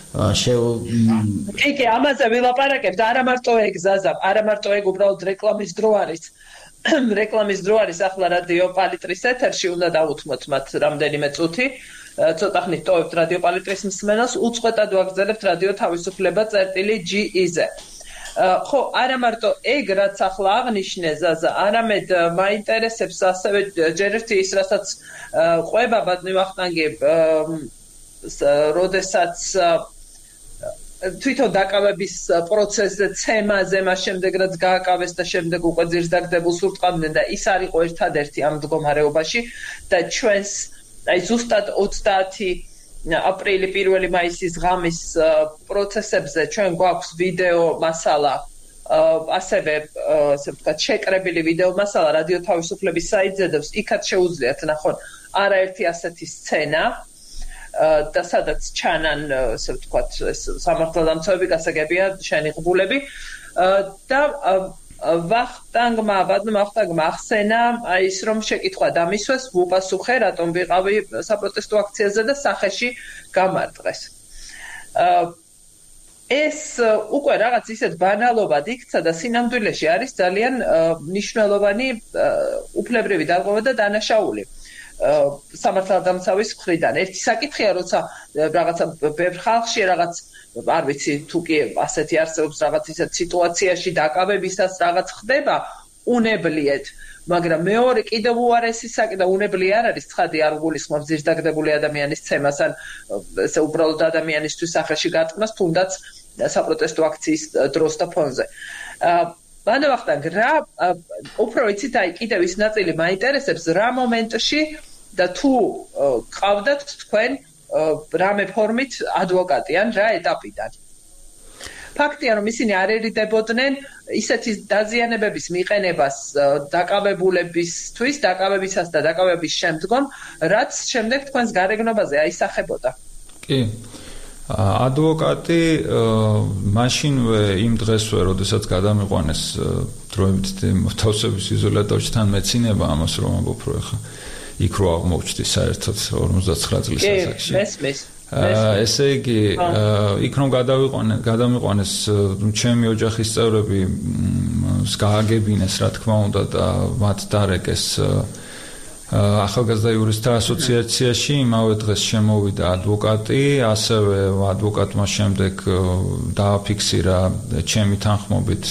კი კი ამაზე ვილაპარაკებთ არა მარტო ეგ ზაზა არა მარტო ეგ უბრალოდ რეკლამის დრო არის რეკლამის დრო არის ახლა რადიო პალიტრის ეთერში უნდა დავუთმოთ მათ რამდენიმე წუთი ცოტა ხნით ტოვებთ რადიო პალიტრის მსმენელს უწყვეტად ვაგრძელებთ რადიო თავისუფლება წერტილი ჯი ი-ზე ხო არა მარტო ეგ რაც ახლა აღნიშნე ზაზა არამედ მაინტერესებს ასევე ჯერ ერთი ის რასაც ყვება ბატონი ვახტანგი როდესაც თვითონ დაკავების პროცესზე ცემაზე მას შემდეგ რაც გააკავეს და შემდეგ უკვე ძირს დაგდებულს ურტყავდნენ და ის არ იყო ერთადერთი ამ მდგომარეობაში და ჩვენს აი ზუსტად ოცდაათი აპრილი პირველი მაისის ღამის პროცესებზე ჩვენ გვაქვს ვიდეო მასალა ასევე ასე ვთქვათ შეკრებილი ვიდეო მასალა რადიო თავისუფლების საიტზე და იქაც შეუძლიათ ნახონ არაერთი ასეთი სცენა და სადაც ჩანან ასე ვთქვათ სამართალდამცავები გასაგებია შენიღბულები და ვახტანგმა ბატონმა ვახტანგმა ახსენა ის რომ შეკითხვა დამისვეს უპასუხე რატომ ვიყავი საპროტესტო აქციაზე და სახეში გამარტყეს ეს უკვე რაღაც ისეთ ბანალობად იქცა და სინამდვილეში არის ძალიან მნიშვნელოვანი უფლებრივი დარღვევა და დანაშაული სამართალდამცავის მხრიდან. ერთი საკითხია, როცა რაღაცა ბევრ ხალხში რაღაც არ ვიცი თუ კი ასეთი არსებობს რაღაც ისეთ სიტუაციაში დაკავებისას რაღაც ხდება უნებლიეთ, მაგრამ მეორე კიდევ უარესი საკითხი და უნებლი არ არის ცხადი არ გულისხმობს ძირს დაგდებული ადამიანის ცემას ან ესე უბრალოდ ადამიანისთვის სახეში გატყნას თუნდაც საპროტესტო აქციის დროს და ფონზე. ბატონ ვახტანგ რა უფრო იცით აი კიდევ ის ნაწილი მაინტერესებს რა მომენტში და თუ ყავდათ თქვენ რამე ფორმით ადვოკატი ან რა ეტაპიდან ფაქტია რომ ისინი არ ერიდებოდნენ ისეთი დაზიანებების მიყენებას დაკავებულებისთვის დაკავებისას და დაკავების შემდგომ რაც შემდეგ თქვენს გარეგნობაზე აისახებოდა კი ადვოკატი მაშინვე იმ დღესვე, როდესაც გადამიყვანეს დროებით თავსების იზოლატორში თან მეცინება ამას რომ ამბობ რომ ახლა იქ რო აღმოჩნდი საერთოდ ორმოცდაცხრა წლის ასაკში. კი, მესმის. ესე იგი, იქ რომ გადავიყვანე, გადამიყვანეს ჩემი ოჯახის წევრები გააგებინეს, რა თქმა უნდა და მათ დარეკეს ახალგაზრდა იურისტთა ასოციაციაში იმავე დღეს შემოვიდა ადვოკატი, ასევე ადვოკატმა შემდეგ დააფიქსირა ჩემი თანხმობით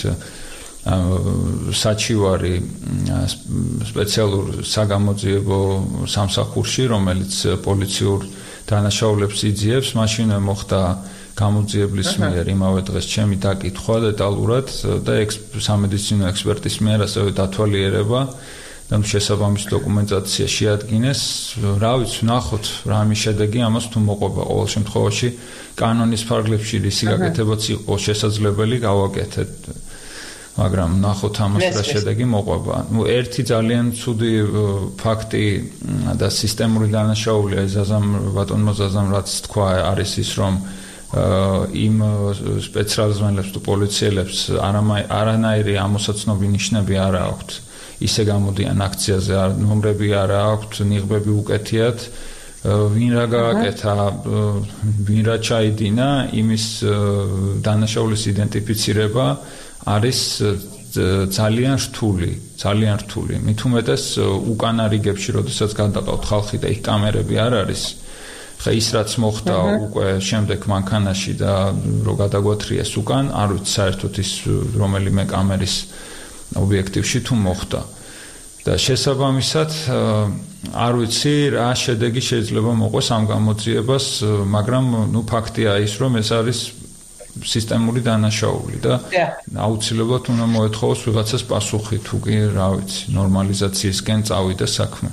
საჩივარი სპეციალურ საგამოძიებო სამსახურში, რომელიც პოლიციურ დანაშაულებს იძიებს, მაშინვე მოხდა გამოძიებლის მიერ იმავე დღეს ჩემი დაკითხვა დეტალურად და სამედიცინო ექსპერტის მიერ ასევე დათვალიერება და შესაბამის დოკუმენტაცია შეადგინეს. რა ვიცი, ნახოთ რა ამის შედეგი ამას თუ მოყვება. ყოველ შემთხვევაში კანონის ფარგლებში რისი გაკეთებაც იყო შესაძლებელი გავაკეთეთ. მაგრამ ნახოთ ამას რა შედეგი მოყვება. ნუ ერთი ძალიან ცუდი ფაქტი და სისტემური დანაშაულია ზაზამ ბატონმა ზაზამ რაც თქვა არის ის რომ იმ სპეციალიზმელებს თუ პოლიციელებს არანაირი ამოსაცნობი ნიშნები არ აქვთ. ისე გამოდიან აქციაზე, ნომრები არ აქვთ, ნიღბები უკეთიათ. ვინ რა გააკეთა, ვინ რა ჩაიდინა, იმის დანაშაულის იდენტიფიცირება არის ძალიან რთული, ძალიან რთული. მით უმეტეს უკანა რიგებში, როდესაც გადაყავთ ხალხი და იქ კამერები არ არის. ხა ის რაც მოხდა უკვე შემდეგ მანქანაში და რო გადაგვათრიეს უკან, არ ვიცი საერთოდ ის რომელიმე კამერის ობიექტივში თუ მოხდა. და შესაბამისად არ ვიცი რა შედეგი შეიძლება მოყვეს ამ გამოძიებას, მაგრამ ნუ ფაქტია ის, რომ ეს არის სისტემური დანაშაული და აუცილებლად უნდა მოეთხოვოს ვიღაცას პასუხი, თუ კი რა ვიცი, ნორმალიზაციისკენ წავიდა საქმე.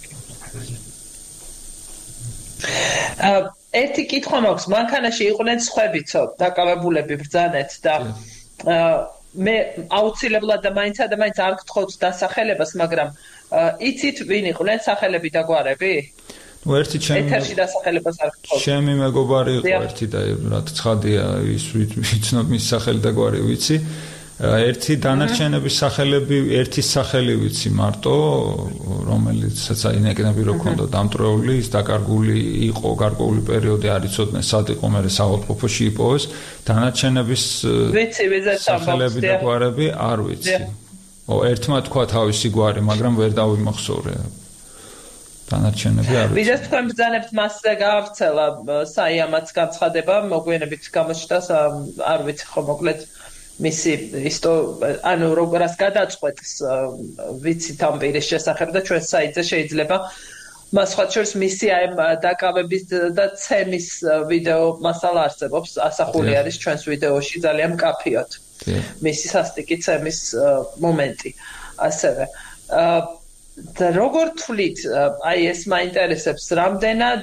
ერთი კითხვა მაქვს, მანქანაში იყვნენ სხვებიცო, დაკავებულები ბრძანეთ და მე აუცილებლად და მაინც და მაინც არ გთხოვთ დასახელებას, მაგრამ იცით ვინ იყვნენ სახელები და გვარები? ნუ ერთი ჩემი ეთერში დასახელებას არ გთხოვთ. ჩემი მეგობარი იყო ერთი და რა ცხადია ის ვიცნობ მის სახელი და გვარი ვიცი. ერთი დანარჩენების სახელები, ერთის სახელი ვიცი მარტო, რომელიცაც აინეკნები რო ქონდა დამტრეული, ის დაკარგული იყო გარკვეული პერიოდი, არ იცოდნენ სად იყო, მე საავადმყოფოში იპოვეს. დანარჩენების ვიცი, ვიზაც სახელები და გვარები არ ვიცი. ო, ერთმა თქვა თავისი გვარი, მაგრამ ვერ დავიმახსოვრე. დანარჩენები არ ვიცი. ვიზაც თქვენ ბრძანებთ მასზე გაავრცელა საიამაც განცხადება, მოგვიანებით გამოჩნდა, არ ვიცი ხო მოკლედ მისი ისто ანუ როგორაც გადაწყვეტს ვიცით ამ პირის შესახებ და ჩვენ საიტზე შეიძლება მას სხვა შორის მისი აი დაკავების და ცემის ვიდეო მასალა არსებობს, ასახული არის ჩვენს ვიდეოში ძალიან მკაფიოდ. მისი სასტიკი ცემის მომენტი. ასევე და როგორ თვლით, აი ეს მაინტერესებს, რამდენად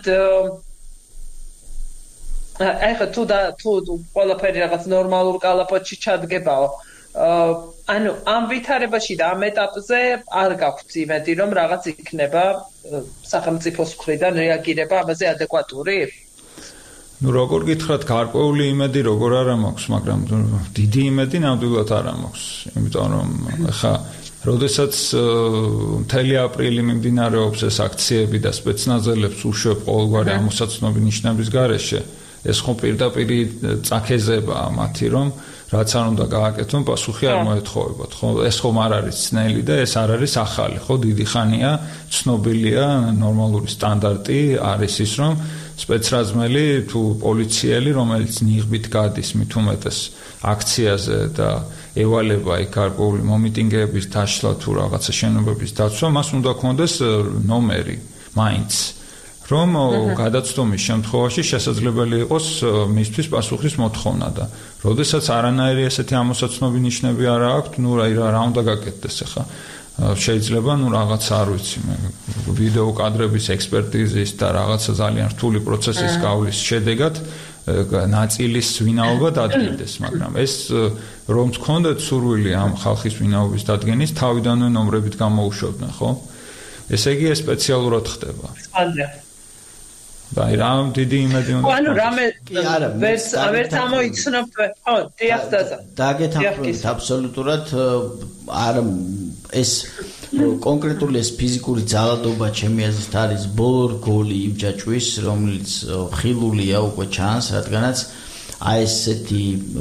ეხლა თუ და თუ ყველაფერი რაღაც ნორმალურ კალაპოტში ჩადგებაო. ანუ ამ ვითარებაში და ამ ეტაპზე არ გაქვთ იმედი, რომ რაღაც იქნება სახელმწიფოს მხრიდან რეაგირება ამაზე ადეკვატური? ნუ როგორ გითხრათ, გარკვეული იმედი როგორ არა მაქვს, მაგრამ დიდი იმედი ნამდვილად არა მაქვს. იმიტომ რომ ეხლა როდესაც მთელი აპრილი მიმდინარეობს ეს აქციები და სპეცნაზელებს უშვებ ყოველგვარი ამოსაცნობი ნიშნების გარეშე, ეს ხო პირდაპირ წაქეზება მათი, რომ რაც არ უნდა გააკეთონ, პასუხი არ მოეთხოვებათ, ხო? ეს ხომ არ არის ძნელი და ეს არ არის ახალი, ხო? დიდი ხანია, ცნობილია, ნორმალური სტანდარტი არის ის, რომ სპეცრაზმელი თუ პოლიციელი, რომელიც ნიღბით გადის მით უმეტეს აქციაზე და ევალება იქ გარკვეული მომიტინგეების დაშლა თუ რაღაცა შენობების დაცვა, მას უნდა ქონდეს ნომერი, მაინც. რომ გადაცდომის შემთხვევაში შესაძლებელი იყოს მისთვის პასუხის მოთხოვნა და როდესაც არანაირი ესეთი ამოსაცნობი ნიშნები არ აქვს, ნუ რა უნდა გაკეთდეს ახლა? შეიძლება ნუ რაღაცა არ ვიცი, მე ვიდეო კადრების ექსპერტიზის და რაღაცა ძალიან რთული პროცესის გავლის შედეგად ნაწილის ვინაობა დადგენდეს, მაგრამ ეს რომ თქონდეთ სურვილი ამ ხალხის ვინაობის დადგენის, თავიდანვე ნომრებით გამოუშვებდნენ, ხო? ესე იგი ეს სპეციალურად ხდება. სპანდა და რამ დიდი იმედი უნდა. ანუ რამე ვერც ვერც ამოიცნობ, ხო, დიახ დაზა. დაგეთანხმებით აბსოლუტურად არ ეს კონკრეტული ეს ფიზიკური ძალადობა ჩემი აზრით არის ბოლო რგოლი იმ ჯაჭვის, რომელიც ხილულია უკვე ჩანს, რადგანაც აი ესეთი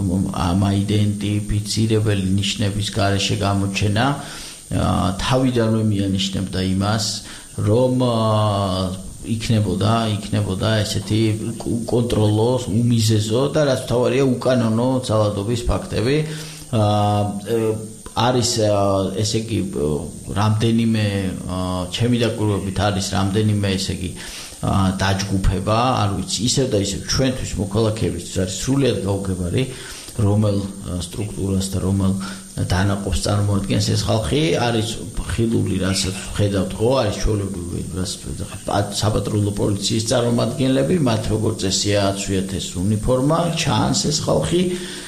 ამაიდენტიფიცირებელი ნიშნების გარეშე გამოჩენა თავიდანვე მიანიშნებდა იმას, რომ იქნებოდა, იქნებოდა ესეთი კონტროლო, უმიზეზო და რაც თავარია უკანონო ძალადობის ფაქტები. არის ესე იგი რამდენიმე ჩემი დაკვირვებით არის რამდენიმე ესე იგი დაჯგუფება, არ ვიცი, ისევ და ისევ ჩვენთვის მოქალაქეებისთვის არის სრულიად გაუგებარი, რომელ სტრუქტურას და რომელ დანაყოფს წარმოადგენს ეს ხალხი, არის ხილული, რასაც ხედავთ, ხო, არის ჩვეულებრივი საპატრულო პოლიციის წარმომადგენლები, მათ როგორც წესია აცვიათ ეს უნიფორმა, ჩანს ეს ხალხი,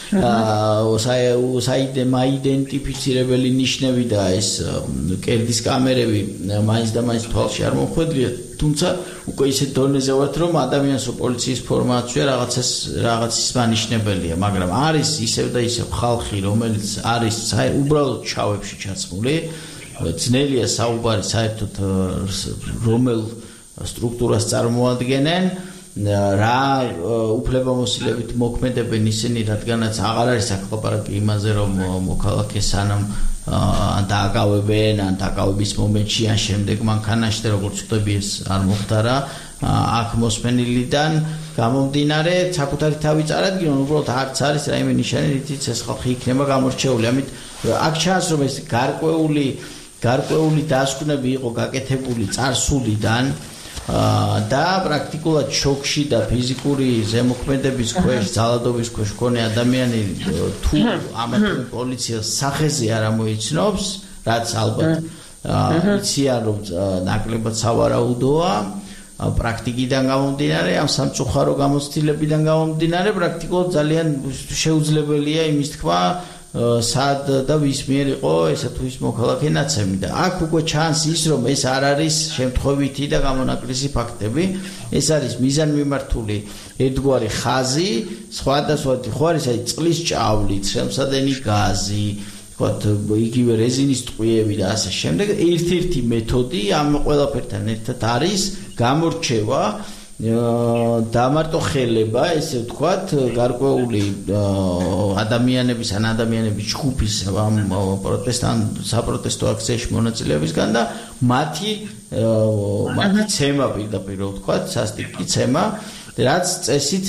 საიდენტიფიცირებელი ნიშნები და ეს კერდის კამერები მაინც და მაინც თვალში არ მომხვედრიათ, თუმცა უკვე ისეთ დონეზე ვართ, რომ ადამიანს პოლიციის ფორმა აცვია რაღაცას რაღაცის მანიშნებელია, მაგრამ არის ისევ და ისევ ხალხი, რომელიც არის უბრალოდ ჩავებში ჩაცმული, ძნელია საუბარი საერთოდ რომელ სტრუქტურას წარმოადგენენ, რა უფლებამოსილებით მოქმედებენ ისინი, რადგანაც აღარ არის საქმე იმაზე, რომ მოქალაქე სანამ დააკავებენ, ან დააკავების მომენტში, ან შემდეგ მანქანაში და როგორც ვხვდები ეს არ მოხდარა, აქ მოსმენილიდან გამომდინარე, საკუთარი თავი წარადგინონ, უბრალოდ არც არის რაიმე ნიშანი, რითიც ეს ხალხი იქნება გამორჩეული. ამით აქ ჩანს, რომ ეს გარკვეული გარკვეული დასკვნები იყო გაკეთებული წარსულიდან და პრაქტიკულად შოქში და ფიზიკური ზემოქმედების ქვეშ, ძალადობის ქვეშ მქონე ადამიანი თუ ამათი პოლიციას სახეზე არ ამოიცნობს, რაც ალბათ იციან რომ ნაკლებად სავარაუდოა პრაქტიკიდან გამომდინარე, ამ სამწუხარო გამოცდილებიდან გამომდინარე, პრაქტიკულად ძალიან შეუძლებელია იმის თქვა სად და ვის მიერ იყო ესა თუ ის მოქალაქე ნაცემი და აქ უკვე ჩანს ის რომ ეს არ არის შემთხვევითი და გამონაკლისი ფაქტები, ეს არის მიზანმიმართული ერთგვარი ხაზი, სხვადასხვა ხო არის აი წყლის ჭავლით, შემსადენი გაზი, ვთქვათ, იგივე რეზინის ტყვიები და ასე შემდეგ. ერთ-ერთი მეთოდი ამ ყველაფერთან ერთად არის გამორჩევა და მარტო ხელება, ესე ვთქვათ, გარკვეული ადამიანების ან ადამიანების ჯგუფის ამ პროტესტან საპროტესტო აქციაში მონაწილეებისგან და მათი მათი ცემა პირდაპირ ვთქვათ, სასტიკი ცემა, რაც წესით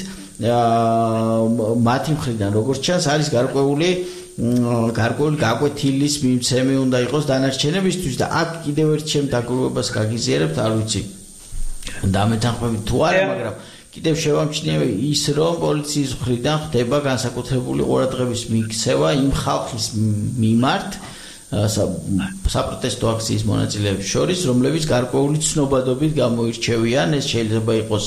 მათი მხრიდან როგორც ჩანს არის გარკვეული გარკვეული გაკვეთილის მიმცემი უნდა იყოს დანარჩენებისთვის და აქ კიდევ ერთ ჩემ დაგროვებას გაგიზიარებთ, არ ვიცი დამეთანხმებით თუ არა, მაგრამ კიდევ შევამჩნიე ის რომ პოლიციის მხრიდან ხდება განსაკუთრებული ყურადღების მიქცევა იმ ხალხის მიმართ საპროტესტო აქციის მონაწილეების შორის, რომლებიც გარკვეული ცნობადობით გამოირჩევიან, ეს შეიძლება იყოს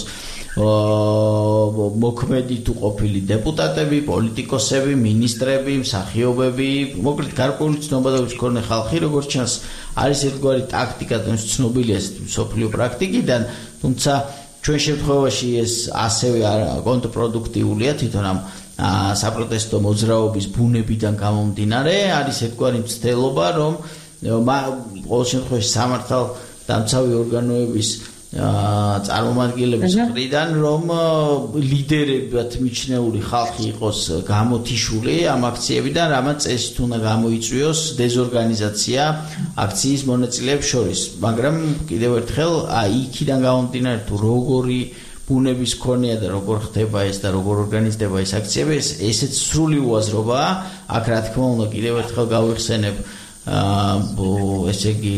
მოქმედი თუ ყოფილი დეპუტატები, პოლიტიკოსები, მინისტრები, მსახიობები, მოკლედ გარკვეული ცნობადობის მქონე ხალხი, როგორც ჩანს, არის ერთგვარი ტაქტიკა და ცნობილია მსოფლიო პრაქტიკიდან, თუმცა ჩვენ შემთხვევაში ეს ასევე კონტრპროდუქტიულია თვითონ ამ საპროტესტო მოძრაობის ბუნებიდან გამომდინარე, არის ერთგვარი მცდელობა, რომ ყოველ შემთხვევაში სამართალდამცავი ორგანოების წარმომადგენლების მხრიდან რომ ლიდერებად მიჩნეული ხალხი იყოს გამოთიშული ამ აქციებიდან, რამაც წესით უნდა გამოიწვიოს დეზორგანიზაცია აქციის მონაწილეებს შორის. მაგრამ კიდევ ერთხელ იქიდან გამომდინარე თუ როგორი ბუნების მქონეა და როგორ ხდება ეს და როგორ ორგანიზდება ეს აქციები, ესეც სრული უაზრობაა. აქ რა თქმა უნდა კიდევ ერთხელ გავიხსენებ ესე იგი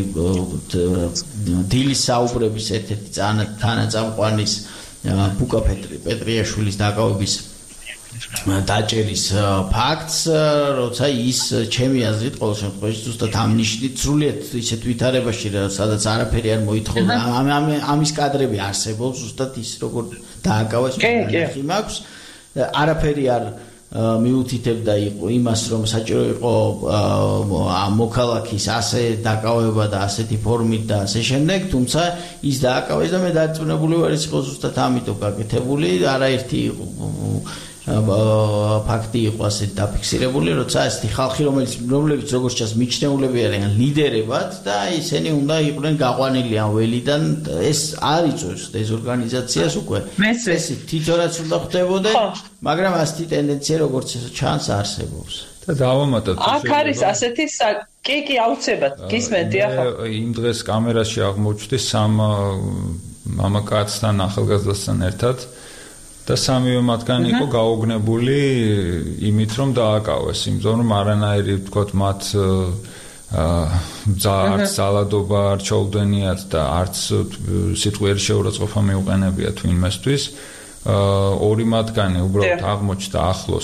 დილის საუბრების ერთ-ერთი თანაწამყვანის ბუკა პეტრიაშვილის დაკავების დაჭერის ფაქტს, როცა ის ჩემი აზრით ყოველ შემთხვევაში ზუსტად ამ ნიშნით სრულიად ისეთ ვითარებაში, სადაც არაფერი არ მოითხოვდა, ამის კადრები არსებობს, ზუსტად ის როგორ დააკავეს ნახი მაქვს, არაფერი არ მიუთითებდა იყო იმას, რომ საჭირო იყო მოქალაქის ასე დაკავება და ასეთი ფორმით და ასე შემდეგ, თუმცა ის დააკავეს და მე დარწმუნებული ვარ, ის იყო ზუსტად ამიტომ გაკეთებული, არაერთი ფაქტი იყო ასე დაფიქსირებული, როცა ესეთი ხალხი, რომელიც რომლებიც როგორც ჩანს მიჩნეულები არიან ლიდერებად და ისინი უნდა იყვნენ გაყვანილი ამ ველიდან, ეს არ იწვევს დეზორგანიზაციას უკვე. ეს თვითონაც უნდა ხდებოდა, მაგრამ ასეთი ტენდენცია როგორც ჩანს არსებობს. და დავამატოთ. აქ არის ასეთი კი კი აუცილებლად გისმენთ ახლა. იმ დღეს კამერაში აღმოჩნდი სამ მამაკაცთან ახალგაზრდასთან ერთად. და სამივე მათგანი იყო გაოგნებული იმით, რომ დააკავეს, იმიტომ რომ არანაირი ვთქვათ მათ არც ძალადობა არ ჩაუდენიათ და არც სიტყვიერი შეურაცხყოფა მიუყენებიათ ვინმესთვის. ორი მათგანი უბრალოდ აღმოჩნდა ახლოს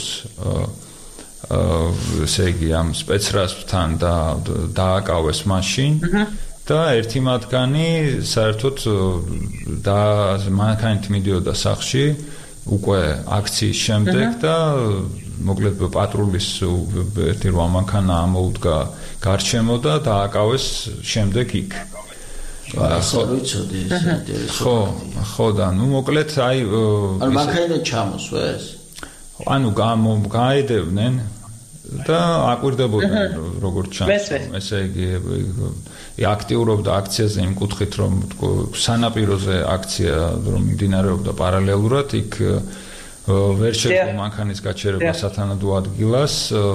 ესე იგი ამ სპეცრაზთან და დააკავეს მაშინ. და ერთი მათგანი საერთოდ და მანქანით მიდიოდა სახლში უკვე აქციის შემდეგ და მოკლედ პატრულის ერთი რვა მანქანა ამოუდგა გარშემო და დააკავეს შემდეგ იქ. ასე ვიცოდი ეს ინტერესო. ხო, ხო და ნუ მოკლედ აი ანუ მანქანა ჩამოსვეს. ანუ გაედევნენ და აკვირდებოდნენ როგორც ჩანს. ესე იგი აქტიურობდა აქციაზე იმ კუთხით, რომ სანაპიროზე აქცია რომ მიმდინარეობდა პარალელურად, იქ ვერ შეძლო მანქანის გაჩერება სათანადო ადგილას,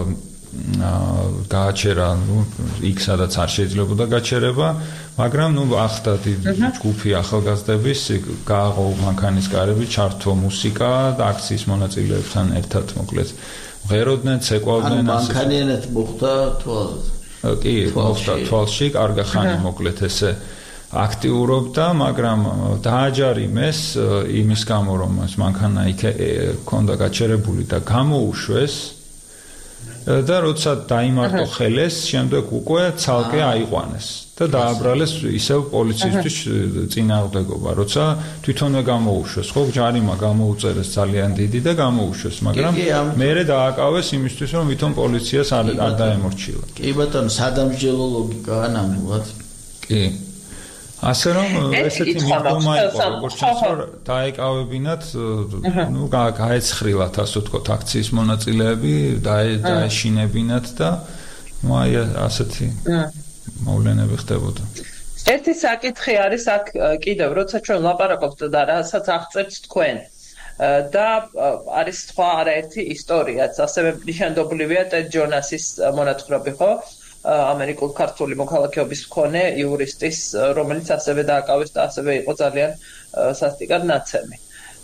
გააჩერა იქ სადაც არ შეიძლებოდა გაჩერება, მაგრამ ნუ ახდა ჯგუფი ახალგაზრდების, გააღო მანქანის კარები, ჩართო მუსიკა და აქციის მონაწილეებთან ერთად მოკლედ ღეროდნენ, ცეკვავდნენ ასე. ანუ მანქანიანად მოხდა თვალად. კი, მოხდა თვალში, კარგი ხანი მოკლედ ესე აქტიურობდა, მაგრამ დააჯარიმეს იმის გამო, რომ მანქანა იქ ქონდა გაჩერებული და გამოუშვეს და როცა დაიმარტო ხელეს, შემდეგ უკვე ცალკე აიყვანეს და დააბრალეს ისევ პოლიციისთვის წინააღმდეგობა, როცა თვითონვე გამოუშვეს, ხო, ჯარიმა გამოუწერეს ძალიან დიდი და გამოუშვეს, მაგრამ მერე დააკავეს იმისთვის, რომ ვითომ პოლიციას არ დაემორჩილა. კი ბატონო, სადამსჯელო ლოგიკაა ნამდვილად. კი. ასე რომ ესეთი მიდგომა იყო, როგორც შესაძლოა დაეკავებინათ, ნუ გაეცხრილათ, ასე ვთქვათ, აქციის მონაწილეები, დაეშინებინათ და ნუ აი ასეთი მოვლენები ხდებოდა. ერთი საკითხი არის აქ კიდევ, როცა ჩვენ ლაპარაკობთ და რასაც აღწერთ თქვენ და არის სხვა არაერთი ისტორიაც, ასევე ნიშანდობლივია ტედ ჯონასის მონათხრობი, ხო? ამერიკულ-ქართული მოქალაქეობის მქონე იურისტის, რომელიც ასევე დააკავეს და ასევე იყო ძალიან სასტიკად ნაცემი.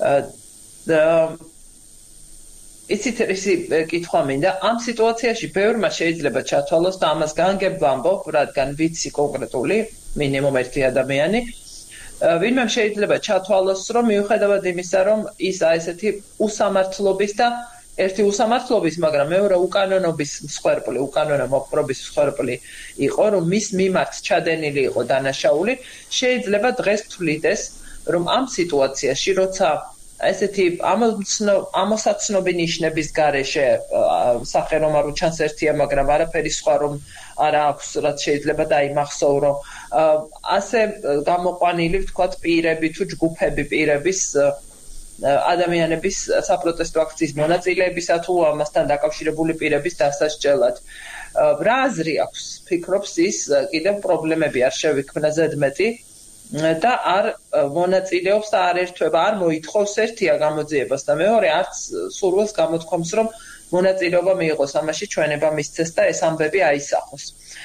იცით ისი კითხვა მინდა, ამ სიტუაციაში ბევრმა შეიძლება ჩათვალოს და ამას განგებ ვამბობ, რადგან ვიცი კონკრეტული მინიმუმ ერთი ადამიანი, ვინმე შეიძლება ჩათვალოს, რომ მიუხედავად იმისა, რომ ის ესეთი უსამართლობის და ერთი უსამართლობის, მაგრამ მეორე უკანონობის მსხვერპლი, უკანონო მოპყრობის მსხვერპლი იყო, რომ მის მიმართ ჩადენილი იყო დანაშაული, შეიძლება დღეს თვლიდეს, რომ ამ სიტუაციაში, როცა ესეთი ამოსაცნობი ნიშნების გარეშე სახე რომ არ უჩანს ერთია, მაგრამ არაფერი სხვა რომ არა აქვს, რაც შეიძლება დაიმახსოვრო, ასე გამოყვანილი, ვთქვათ, პირები თუ ჯგუფები პირების ადამიანების საპროტესტო აქციის მონაწილეებისა თუ ამასთან დაკავშირებული პირების დასასჯელად. რა აზრი აქვს? ფიქრობს ის კიდევ პრობლემები არ შევიქმნა ზედმეტი და არ მონაწილეობს და არ ერთვება, არ მოითხოვს ერთია გამოძიებას და მეორე არც სურვილს გამოთქვამს, რომ მონაწილეობა მიიღოს ამაში, ჩვენება მისცეს და ეს ამბები აისახოს.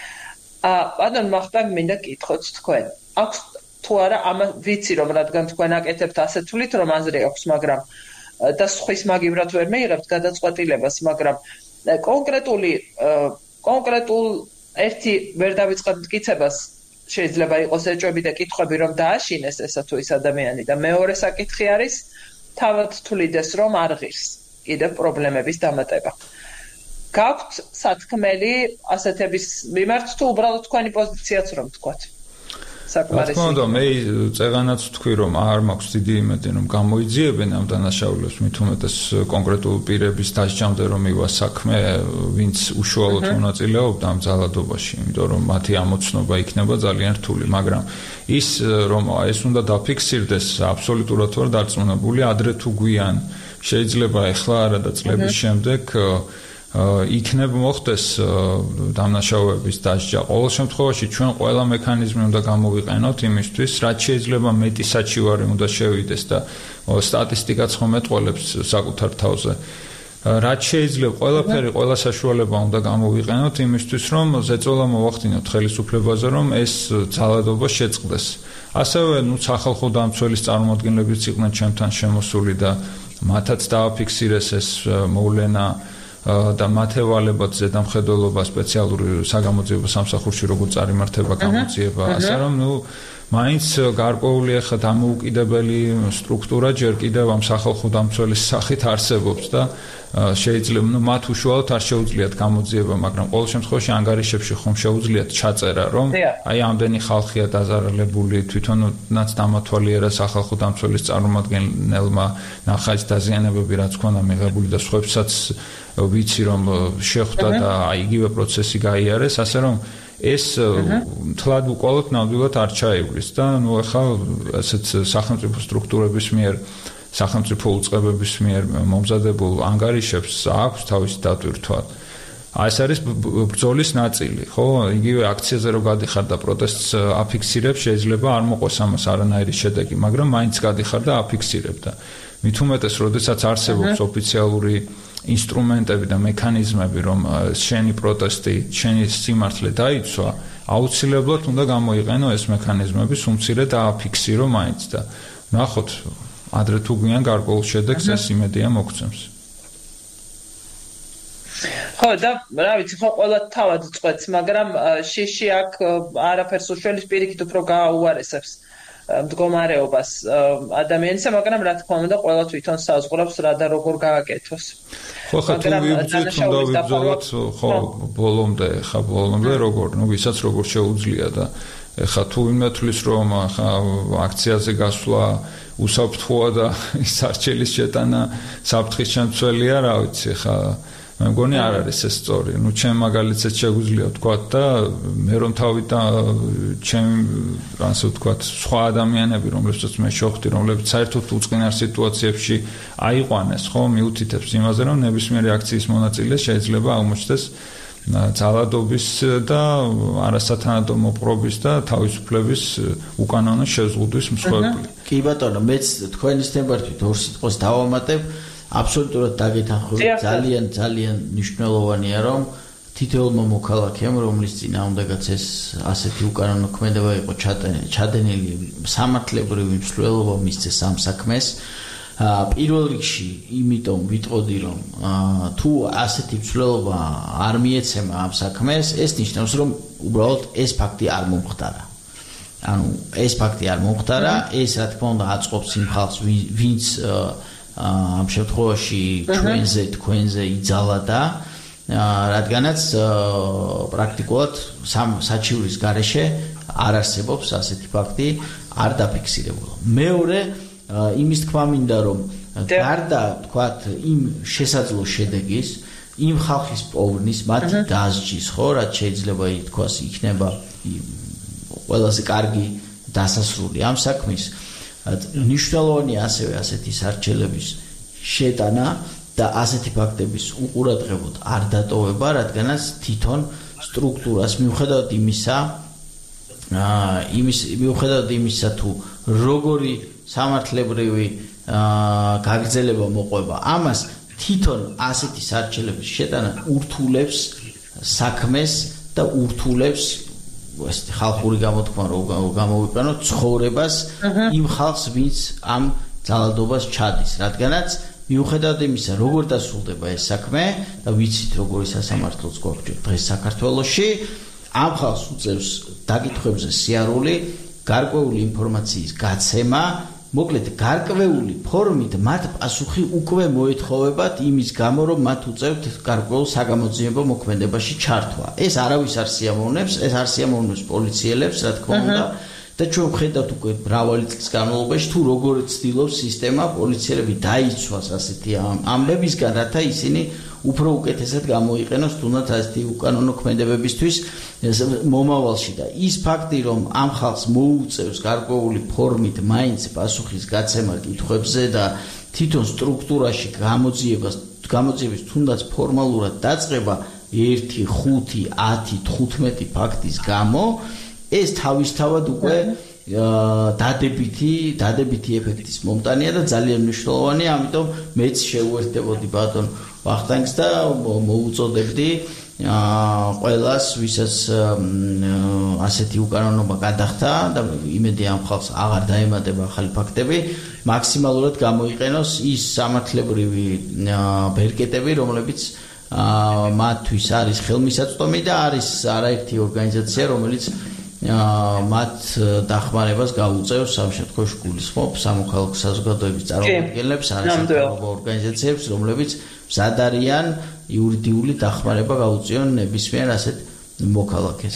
ბატონ მახტანგ, მინდა გითხოთ თქვენ. აქვს თუ არა, ამ ვიცი რომ რადგან თქვენ აკეთებთ ასე თვლით, რომ აზრი აქვს, მაგრამ და სხვის მაგივრად ვერ მეიღებთ გადაწყვეტილებას, მაგრამ კონკრეტული კონკრეტულ ერთი ვერ დავიწყებთ მტკიცებას შეიძლება იყოს ეჭვები და კითხვები, რომ დააშინეს ესა თუ ის ადამიანი და მეორე საკითხი არის თავად თვლიდეს, რომ არ ღირს კიდევ პრობლემების დამატება. გაქვთ სათქმელი ასეთების მიმართ თუ უბრალოდ თქვენი პოზიციაც რომ თქვათ? საკმარისი. რა თქმა უნდა, მე წეგანაც ვთქვი, რომ არ მაქვს დიდი იმედი, რომ გამოიძიებენ ამ დანაშაულებს, მით უმეტეს კონკრეტულ პირების დასჯამდე რომ მივა საქმე, ვინც უშუალოდ მონაწილეობდა ამ ძალადობაში, იმიტომ რომ მათი ამოცნობა იქნება ძალიან რთული, მაგრამ ის რომ ეს უნდა დაფიქსირდეს, აბსოლუტურად ვარ დარწმუნებული, ადრე თუ გვიან შეიძლება ეხლა არა და წლების შემდეგ იქნებ მოხდეს დამნაშავეების დასჯა. ყოველ შემთხვევაში ჩვენ ყველა მექანიზმი უნდა გამოვიყენოთ იმისთვის, რაც შეიძლება მეტი საჩივარი უნდა შევიდეს და სტატისტიკაც ხომ ეტყოლებს საკუთარ თავზე. რაც შეიძლება ყველაფერი, ყველა საშუალება უნდა გამოვიყენოთ იმისთვის, რომ ზეწოლა მოვახდინოთ ხელისუფლებაზე, რომ ეს ძალადობა შეწყდეს. ასევე, ნუ სახალხო დამცველის წარმომადგენლებიც იყვნენ ჩემთან შემოსული და მათაც დააფიქსირეს ეს მოვლენა და მათევალებად ზედამხედველობა სპეციალური საგამოძიებო სამსახურში როგორ წარიმართება გამოძიება, ასე რომ ნუ მაინც გარკვეული ახლა დამოუკიდებელი სტრუქტურა ჯერ კიდევ ამ სახალხო დამცველის სახით არსებობს და შეიძლება ნუ მათ უშუალოდ არ შეუძლიათ გამოძიება, მაგრამ ყოველ შემთხვევაში ანგარიშებში ხომ შეუძლიათ ჩაწერა, რომ აი ამდენი ხალხია დაზარალებული, თვითონაც დამათვალიერა სახალხო დამცველის წარმომადგენელმა ნახაჯ დაზიანებები რაც ქონდა მიღებული და სხვებსაც ვიცი რომ შეხვდა და აი იგივე პროცესი გაიარეს, ასე რომ ეს თლად უყოლოდ ნამდვილად არ ჩაივლის და ნუ ახლა ასეთ სახელმწიფო სტრუქტურების მიერ სახელმწიფო უწყებების მიერ მომზადებულ ანგარიშებს აქვს თავისი დატვირთვა. ეს არის ბრძოლის ნაწილი, ხო? იგივე აქციაზე რო გადიხარ და პროტესტს აფიქსირებ, შეიძლება არ მოყოს ამას არანაირი შედეგი, მაგრამ მაინც გადიხარ და აფიქსირებ და მით უმეტეს, როდესაც არსებობს ოფიციალური ინსტრუმენტები და მექანიზმები, რომ შენი პროტესტი, შენი სიმართლე დაიცვა, აუცილებლად უნდა გამოიყენო ეს მექანიზმები, უმცირე დააფიქსირო მაინც და ნახოთ, ადრე თუ გვიან გარკვეულ შედეგს ეს იმედია მოგცემს. ხო და რა ვიცი ხო ყველა თავად წყვეტს მაგრამ შიში აქ არაფერს უშველის პირიქით უფრო გააუარესებს მდგომარეობას ადამიანისა მაგრამ რა თქმა უნდა ყველა თვითონ საზღვრავს რა და როგორ გააკეთოს ხო ხა თუ ვიბრძვით უნდა ვიბრძოლოთ ხო ბოლომდე ხა ბოლომდე როგორ ნუ ვისაც როგორ შეუძლია და ხა თუ იმეთulis რომ ხა აქციაზე გასვლა უსაფრთხოა და ის არჩელის შეტანა საფრთხის შემცველია რა ვიცი ხა მე მგონი არ არის ეს სწორი. ნუ ჩემ მაგალითად შეგვიძლია ვთქვა და მე რომ თავიდან ჩემ ასე ვთქვა სხვა ადამიანები რომლებსაც მე შევხვდი რომლებიც საერთოდ უწყინარ სიტუაციებში აიყვანეს ხო მიუთითებს იმაზე რომ ნებისმიერი აქციის მონაწილე შეიძლება აღმოჩნდეს ძალადობის და არასათანადო მოპყრობის და თავისუფლების უკანონო შეზღუდვის მსხვერპლი. კი ბატონო მეც თქვენის ნებართვით ორ სიტყვას დავამატებ აბსოლუტურად დაგეთანხმებით ძალიან ძალიან მნიშვნელოვანია რომ თითოეულმა მოქალაქემ რომლის წინააღმდეგაც ეს ასეთი უკანონო ქმედება იყო ჩადენილი სამართლებრივი მსვლელობა მისცეს ამ საქმეს პირველ რიგში იმიტომ ვიტყოდი რომ თუ ასეთი მსვლელობა არ მიეცემა ამ საქმეს ეს ნიშნავს რომ უბრალოდ ეს ფაქტი არ მომხდარა ანუ ეს ფაქტი არ მომხდარა ეს რა თქმა უნდა აწყობს იმ ხალხს ვინც ამ შემთხვევაში ჩვენზე თქვენზე იძალა და რადგანაც პრაქტიკულად საჩივრის გარეშე არ არსებობს ასეთი ფაქტი არ დაფიქსირებულა. მეორე იმის თქმა მინდა რომ გარდა თქვათ იმ შესაძლო შედეგის იმ ხალხის პოვნის მათი დასჯის ხო რაც შეიძლება ითქვას იქნება ყველაზე კარგი დასასრული ამ საქმის ნიშნულოვანია ასევე ასეთი სარჩელების შეტანა და ასეთი ფაქტების უყურადღებოდ არ დატოვება, რადგანაც თვითონ სტრუქტურას მიუხედავად იმისა, იმის მიუხედავად იმისა თუ როგორი სამართლებრივი გაგრძელება მოყვება, ამას თვითონ ასეთი სარჩელების შეტანა ურთულებს საქმეს და ურთულებს ეს ხალხური გამოთქმა რომ გამოვიყენოთ ცხოვრებას იმ ხალხს ვინც ამ ძალადობას ჩადის რადგანაც მიუხედავად იმისა როგორ დასრულდება ეს საქმე და ვიცით როგორი სასამართლოც გვაქვს დღეს საქართველოში ამ ხალხს უწევს დაკითხვებზე სიარული გარკვეული ინფორმაციის გაცემა მოკლედ გარკვეული ფორმით მათ პასუხი უკვე მოეთხოვებათ იმის გამო რომ მათ უწევთ გარკვეულ საგამოძიებო მოქმედებაში ჩართვა. ეს არავის არ სიამოვნებს, ეს არ სიამოვნებს პოლიციელებს, რა თქმა უნდა, და ჩვენ ვხედავთ უკვე მრავალი წლის განმავლობაში თუ როგორ ცდილობს სისტემა პოლიციელები დაიცვას ასეთი ამბებისგან, რათა ისინი უფრო უკეთესად გამოიყენოს თუნდაც ასეთი უკანონო ქმედებებისთვის მომავალში და ის ფაქტი რომ ამ ხალხს მოუწევს გარკვეული ფორმით მაინც პასუხის გაცემა კითხვებზე და თვითონ სტრუქტურაში გამოძიებას გამოძიების თუნდაც ფორმალურად დაწყება ერთი, ხუთი, ათი, თხუთმეტი ფაქტის გამო ეს თავისთავად უკვე დადებითი დადებითი ეფექტის მომტანია და ძალიან მნიშვნელოვანია, ამიტომ მეც შევუერთდებოდი ბატონ ვახტანგს და მოუწოდებდი ყველას, ვისაც ასეთი უკანონობა გადახდა და იმედი ამ ხალხს აღარ დაემატება ახალი ფაქტები, მაქსიმალურად გამოიყენოს ის სამართლებრივი ბერკეტები, რომლებიც მათთვის არის ხელმისაწვდომი და არის არაერთი ორგანიზაცია, რომელიც მათ დახმარებას გაუწევს ამ შემთხვევაში გულისხმობ სამოქალაქო საზოგადოების წარმომადგენლებს, არის სამოქალაქო ორგანიზაციებს, რომლებიც მზად არიან იურიდიული დახმარება გაუწიონ ნებისმიერ ასეთ მოქალაქეს.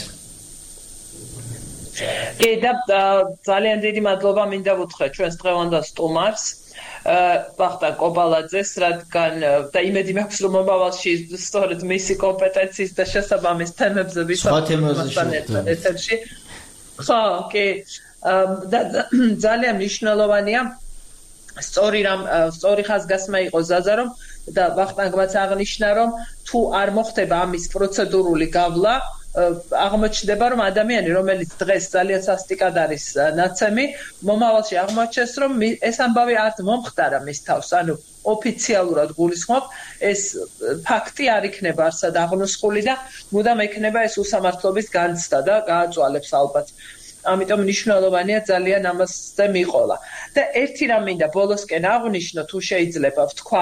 კი და ძალიან დიდი მადლობა მინდა ვუთხრა ჩვენს დღევანდელ სტუმარს ვახტანგ კობალაძეს, რადგან და იმედი მაქვს რომ მომავალში სწორედ მისი კომპეტენციის და შესაბამის თემებზე ვისაუბრებთ ეთერში. ხო, კი და ძალიან მნიშვნელოვანია სწორი რამ სწორი ხაზგასმა იყო ზაზა რომ და ვახტანგმაც აღნიშნა რომ თუ არ მოხდება ამის პროცედურული გავლა აღმოჩნდება რომ ადამიანი რომელიც დღეს ძალიან სასტიკად არის ნაცემი მომავალში აღმოჩნდეს რომ ეს ამბავი არ მომხდარა მის თავს ანუ ოფიციალურად გულისხმობ ეს ფაქტი არ იქნება არსად აღნოსხული და მუდამ ექნება ეს უსამართლობის განცდა და გააწვალებს ალბათ ამიტომ მნიშვნელოვანია ძალიან ამასზე მიყოლა და ერთი რამ მინდა ბოლოსკენ აღვნიშნო თუ შეიძლება ვთქვა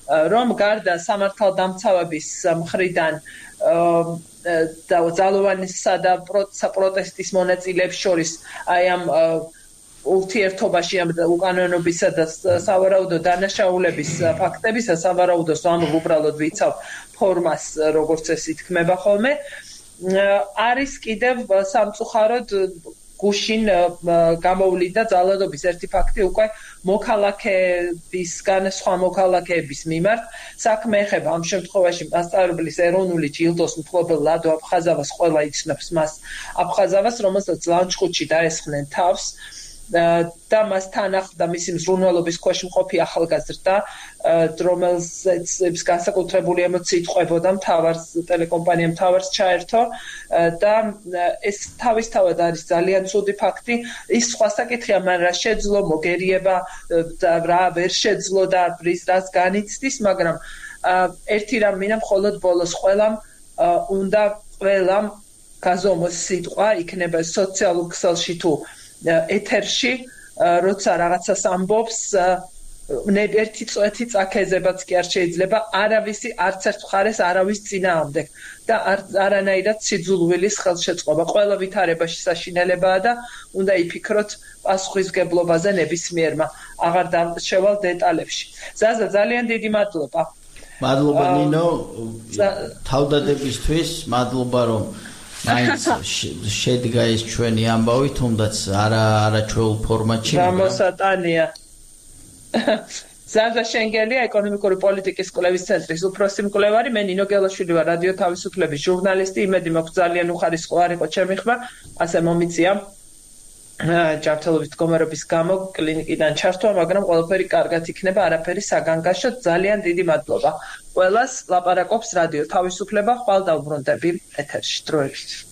რომ გარდა სამართალდამცავების მხრიდან და ძალოვანისა და პროტესტის მონაწილეებს შორის აი ამ ურთიერთობაში ამ უკანონობისა და სავარაუდო დანაშაულების ფაქტებისა სავარაუდოს ამბობ უბრალოდ ვიცავ ფორმას როგორც ეს ითქმება ხოლმე არის კიდევ სამწუხაროდ გუშინ გამოვლინდა ძალადობის ერთი ფაქტი უკვე მოქალაქეებისგან სხვა მოქალაქეების მიმართ საქმე ეხება ამ შემთხვევაში მასწავლებლის ეროვნული ჯილდოს მფლობელ ლადო აფხაზავას ყველა იცნობს მას აფხაზავას რომელსაც ლანჩხუთში დაესხნენ თავს და მასთან ახლდა მისი მზრუნველობის ქვეშ მყოფი ახალგაზრდა რომელზეც განსაკუთრებული ემოციით ყვებოდა მთავარს ტელეკომპანია მთავარს ჩაერთო და ეს თავისთავად არის ძალიან ცუდი ფაქტი ის სხვა საკითხია მან რა შეძლო მოგერიება და რა ვერ შეძლო და რის რას განიცდის მაგრამ ერთი რამ მინდა მხოლოდ ბოლოს ყველამ უნდა ყველამ გაზომოს სიტყვა იქნება სოციალურ ქსელში თუ ეთერში როცა რაღაცას ამბობს ერთი წვეთი წაქეზებაც კი არ შეიძლება არავისი არც ერთ მხარეს არავის წინააღმდეგ და არანაირად სიძულვილის ხელშეწყობა ყველა ვითარებაში საშინელებაა და უნდა იფიქროთ პასუხისგებლობაზე ნებისმიერმა აღარ დამრჩევალ დეტალებში ზაზა ძალიან დიდი მადლობა მადლობა ნინო თავდადებისთვის მადლობა რომ მაინც შედგა ეს ჩვენი ამბავი თუნდაც არა არაჩვეულ ფორმატში გამოსატანია ზაზა შენგელია ეკონომიკური პოლიტიკის კვლევის ცენტრის უფროსი მკვლევარი მე ნინო გელაშვილი ვარ რადიო თავისუფლების ჟურნალისტი იმედი მაქვს ძალიან უხარისხო არ იყო ჩემი ხმა ასე მომიწია ჯანმრთელობის მდგომარეობის გამო კლინიკიდან ჩართვა მაგრამ ყველაფერი კარგად იქნება არაფერი საგანგაშო ძალიან დიდი მადლობა ყველას ლაპარაკობს რადიო თავისუფლება ხვალ დავბრუნდები ეთერში დროებით